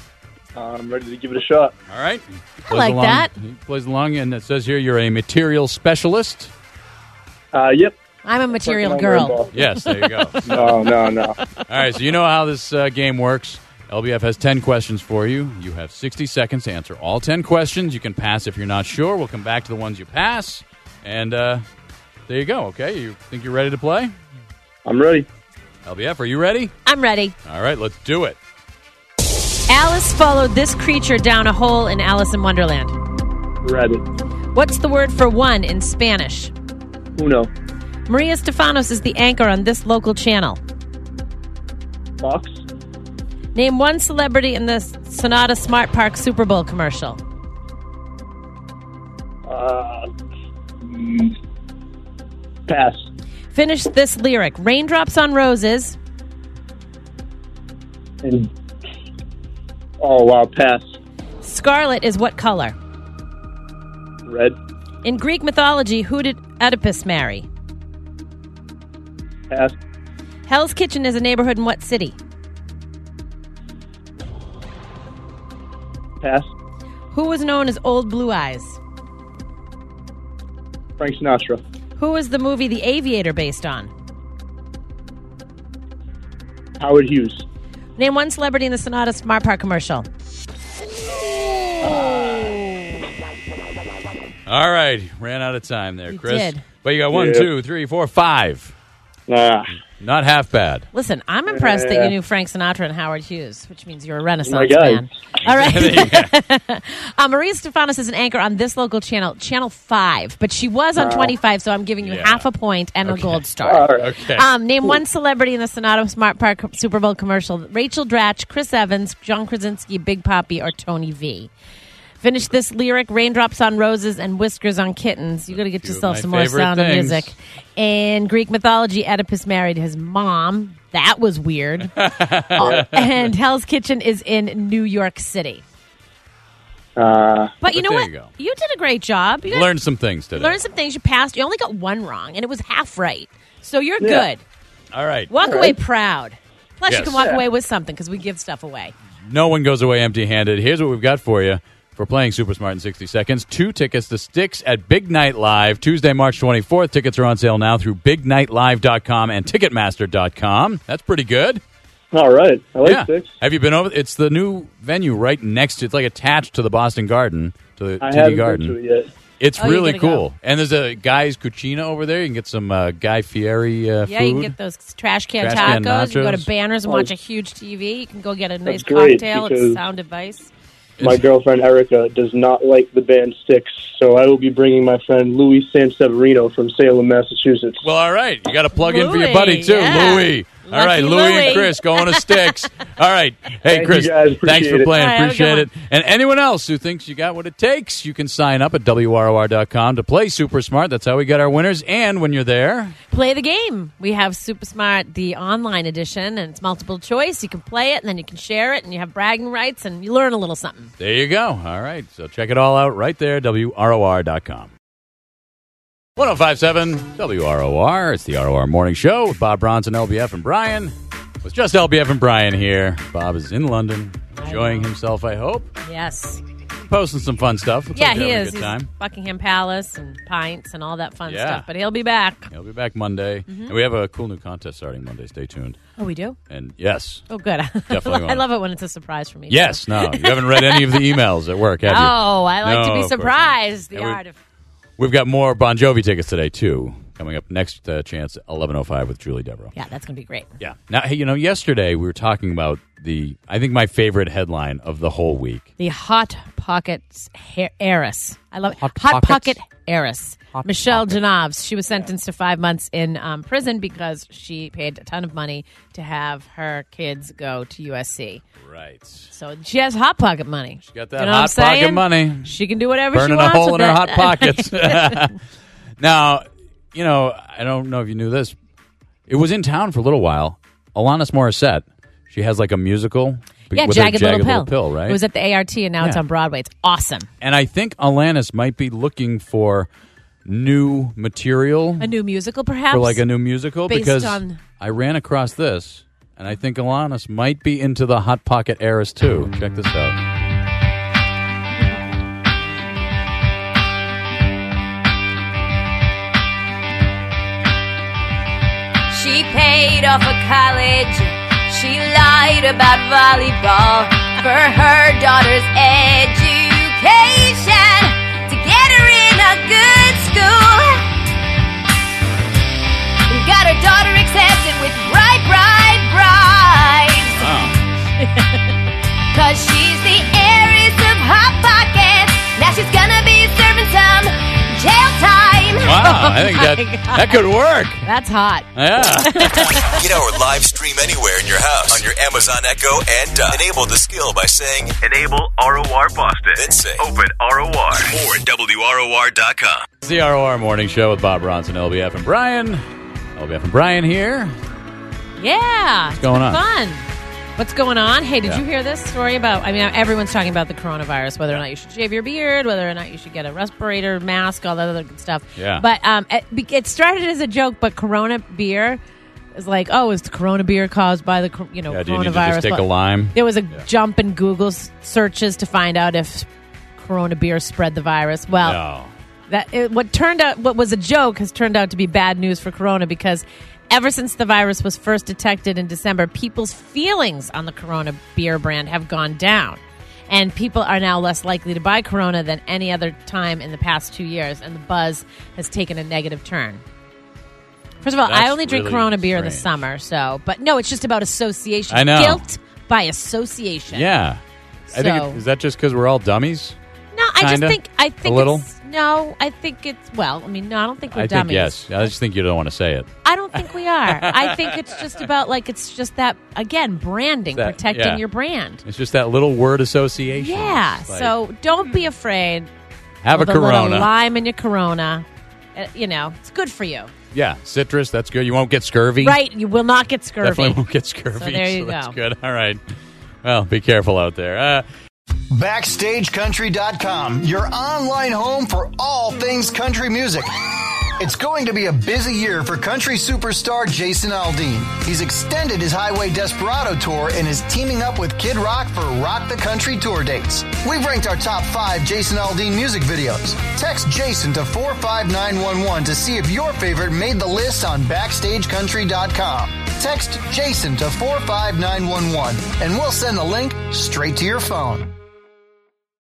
S15: I'm ready to give it a shot.
S10: All right. He
S9: I
S10: plays
S9: like
S10: along,
S9: that.
S10: He plays along, and it says here you're a material specialist.
S15: Uh, yep.
S9: I'm a material
S15: Working on
S9: girl.
S15: rainbow.
S10: Yes, there you go.
S15: No, no, no.
S10: All right, so you know how this uh, game works. L B F has ten questions for you. You have sixty seconds to answer all ten questions. You can pass if you're not sure. We'll come back to the ones you pass. And uh, there you go, okay? You think you're ready to play?
S15: I'm ready.
S10: L B F, are you ready?
S9: I'm ready.
S10: All right, let's do it.
S9: Alice followed this creature down a hole in Alice in Wonderland.
S15: Rabbit.
S9: What's the word for one in Spanish?
S15: Uno.
S9: Maria Stefanos is the anchor on this local channel.
S15: Fox.
S9: Name one celebrity in the Sonata Smart Park Super Bowl commercial.
S15: Uh, mm, Pass.
S9: Finish this lyric. Raindrops on roses.
S15: And oh wow, pass.
S9: Scarlet is what color?
S15: Red.
S9: In Greek mythology, who did Oedipus marry?
S15: Pass.
S9: Hell's Kitchen is a neighborhood in what city?
S15: Pass.
S9: Who was known as Old Blue Eyes?
S15: Frank Sinatra.
S9: Who was the movie The Aviator based on?
S15: Howard Hughes.
S9: Name one celebrity in the Sonata Smart Park commercial.
S10: All right, ran out of time there,
S9: You
S10: Chris.
S9: did.
S10: But you got one,
S15: Yeah.
S10: two, three, four, five.
S15: Nah.
S10: Not half bad.
S9: Listen, I'm impressed that
S15: Yeah.
S9: you knew Frank Sinatra and Howard Hughes, which means you're a
S15: My
S9: Renaissance
S15: guy.
S9: man. All right. uh, Maria Stefanos is an anchor on this local channel, Channel five, but she was on
S15: Uh,
S9: twenty-five, so I'm giving you
S10: yeah.
S9: half a point and
S10: Okay.
S9: a gold star.
S15: All right.
S10: Okay.
S9: Um, name one celebrity in the Sonata Smart Park Super Bowl commercial. Rachel Dratch, Chris Evans, John Krasinski, Big Papi, or Tony V. Finish this lyric. Raindrops on roses and whiskers on kittens. You got to get
S10: Two of
S9: yourself
S10: my
S9: some more
S10: favorite
S9: Sound of
S10: things.
S9: Music. In Greek mythology, Oedipus married his mom. That was weird. Uh, and Hell's Kitchen is in New York City.
S15: Uh,
S9: But you
S10: But
S9: know
S10: there
S9: what?
S10: you go.
S9: You did a great job. You got-
S10: Learned some things today.
S9: learned some things. You passed. You only got one wrong, and it was half right. So you're
S15: Yeah.
S9: good.
S10: All right.
S9: Walk
S15: All
S9: away
S15: right.
S9: proud. Plus,
S10: Yes.
S9: you can walk
S15: Yeah.
S9: away with something because we give stuff away.
S10: No one goes away empty-handed. Here's what we've got for you for playing Super Smart in sixty seconds. Two tickets to Sticks at Big Night Live, Tuesday, March twenty-fourth. Tickets are on sale now through big night live dot com and ticketmaster dot com. That's pretty good.
S15: all right. I like
S10: yeah.
S15: six.
S10: Have you been over? It's the new venue right next to, it's like attached to the Boston Garden, to the
S15: I
S10: T V
S15: haven't
S10: Garden.
S15: been to it yet.
S10: It's
S9: Oh, you
S10: really
S9: gotta go.
S10: cool. And there's a Guy's Cucina over there. You can get some uh, Guy Fieri uh,
S9: Yeah,
S10: food.
S9: you can get those trash can
S10: Trash
S9: tacos.
S10: can
S9: You can go
S10: nachos.
S9: to Banners and
S15: Oh.
S9: watch a huge T V. You can go get a nice
S15: That's great,
S9: cocktail. It's
S15: because-
S9: sound advice.
S15: My girlfriend Erica does not like the band Styx, so I will be bringing my friend Louis Sanseverino from Salem, Massachusetts.
S10: Well, all right. You got to plug in for your
S9: Louis,
S10: buddy, too.
S9: yeah.
S10: Louis. All
S9: Lucky
S10: right, Louis,
S9: Louis.
S10: and Chris going to Sticks. All right. Hey,
S15: Thank
S10: Chris,
S15: you guys.
S10: thanks
S15: Appreciate
S10: for
S15: it.
S10: playing.
S9: All right, have a
S10: Appreciate
S9: good
S10: it. And anyone else who thinks you got what it takes, you can sign up at W R O R dot com to play Super Smart. That's how we get our winners. And when you're there,
S9: Play the game. We have Super Smart, the online edition, and it's multiple choice. You can play it, and then you can share it, and you have bragging rights, and you learn a little something.
S10: there you go. All right. So check it all out right there, W R O R dot com. one oh five point seven W R O R. It's the R O R Morning Show with Bob Bronson, L B F, and Brian. It's just L B F and Brian here. Bob is in London, enjoying himself, I hope.
S9: Yes.
S10: Posting some fun stuff. Looks
S9: Yeah,
S10: like you're
S9: he
S10: having
S9: is.
S10: A good
S9: He's
S10: time.
S9: Buckingham Palace and pints and all that fun
S10: Yeah.
S9: stuff. But he'll be back.
S10: He'll be back Monday.
S9: Mm-hmm.
S10: And we have a cool new contest starting Monday. Stay tuned.
S9: Oh, we do?
S10: And yes.
S9: Oh, good.
S10: Definitely
S9: I
S10: wanna-
S9: love it when it's a surprise for me.
S10: Yes, no. You haven't read any of the emails at work, have you?
S9: Oh, I like
S10: No,
S9: to
S10: of
S9: be
S10: course not.
S9: surprised. The
S10: And we-
S9: art of.
S10: We've got more Bon Jovi tickets today, too. Coming up next uh, chance, eleven oh five with Julie Devereaux.
S9: Yeah, that's going to be great.
S10: Yeah. Now, hey, you know, yesterday we were talking about the, I think my favorite headline of the whole week.
S9: The Hot Pockets ha- heiress. I love it.
S10: Hot
S9: Hot,
S10: Pockets?
S9: Pocket heiress.
S10: Hot
S9: Michelle
S10: Pocket.
S9: Genovs. She was sentenced to five months in um, prison because she paid a ton of money to have her kids go to U S C.
S10: Right.
S9: So she has hot pocket money. She
S10: got that
S9: you know
S10: hot
S9: what I'm
S10: pocket
S9: saying?
S10: money.
S9: She can do whatever
S10: Burning
S9: she wants
S10: a hole
S9: with
S10: in her
S9: it.
S10: hot pockets. Now, you know, I don't know if you knew this. It was in town for a little while. Alanis Morissette. She has like a musical.
S9: Yeah,
S10: with her
S9: Jagged,
S10: Jagged
S9: Little, Pill.
S10: right?
S9: It was at the A R T, and now it's
S10: Yeah.
S9: on Broadway. It's awesome.
S10: And I think Alanis might be looking for new material
S9: A new musical, perhaps?
S10: for like a new musical
S9: Based
S10: because
S9: on-
S10: I ran across this, and I think Alanis might be into the Hot Pocket heiress too. Check this out.
S16: She paid off a college. She lied about volleyball for her daughter's education to get her in a good school. Got her daughter accepted with bright, bright bribes.
S10: Wow.
S16: Cause she's the heiress of Hot Pockets. Now she's gonna be serving some jail time.
S10: Wow. I think that
S9: my God.
S10: that could work.
S9: That's hot.
S10: Yeah.
S8: Get our live stream anywhere in your house on your Amazon Echo and uh, enable the skill by saying
S2: Enable R O R Boston.
S8: Then say
S2: Open R O R. More at W R O R dot com.
S10: It's the R O R Morning Show with Bob Bronson, L B F, and Brian. L B F and Brian here.
S9: Yeah.
S10: What's going on?
S9: Fun. What's going on? Hey, did
S10: Yeah.
S9: you hear this story about, I mean, everyone's talking about the coronavirus, whether or not you should shave your beard, whether or not you should get a respirator, mask, all that other good stuff.
S10: Yeah.
S9: But um, it, it started as a joke, but Corona beer is like, oh, is the Corona beer caused by the, co- you know,
S10: Yeah, do you
S9: coronavirus?
S10: need to just take
S9: But
S10: a lime?
S9: There was a
S10: Yeah.
S9: jump in Google s- searches to find out if Corona beer spread the virus. Well,
S10: No.
S9: that it, what turned out, what was a joke has turned out to be bad news for Corona because ever since the virus was first detected in December, people's feelings on the Corona beer brand have gone down. And people are now less likely to buy Corona than any other time in the past two years. And the buzz has taken a negative turn. First of all,
S10: That's
S9: I only drink
S10: really
S9: Corona beer in the
S10: strange.
S9: summer. So, but no, it's just about association.
S10: I know.
S9: Guilt by association.
S10: Yeah. I think
S9: So-
S10: it, is that just because we're all dummies?
S9: No, I just
S10: Kinda?
S9: think I think
S10: A little?
S9: It's, no, I think it's well. I mean, no, I don't think we're
S10: I think
S9: dummies.
S10: yes. I just think you don't want to say it.
S9: I don't think we are. I think it's just about like it's just that again branding,
S10: That-
S9: protecting
S10: yeah.
S9: your brand.
S10: It's just that little word association.
S9: Yeah.
S10: It's like,
S9: So don't be afraid.
S10: have a
S9: of the little
S10: Corona.
S9: lime in your Corona. Uh, you know, it's good for you.
S10: Yeah, citrus. That's good. You won't get scurvy.
S9: Right. You will not get scurvy.
S10: Definitely won't get scurvy.
S9: So there you
S10: That's
S9: go.
S10: good. All right. Well, be careful out there. Uh,
S12: Backstage Country dot com, your online home for all things country music. It's going to be a busy year for country superstar Jason Aldean. He's extended his Highway Desperado tour and is teaming up with Kid Rock for Rock the Country tour dates. We've ranked our top five Jason Aldean music videos. Text Jason to four five nine one one to see if your favorite made the list on Backstage Country dot com. Text Jason to four five nine one one and we'll send the link straight to your phone.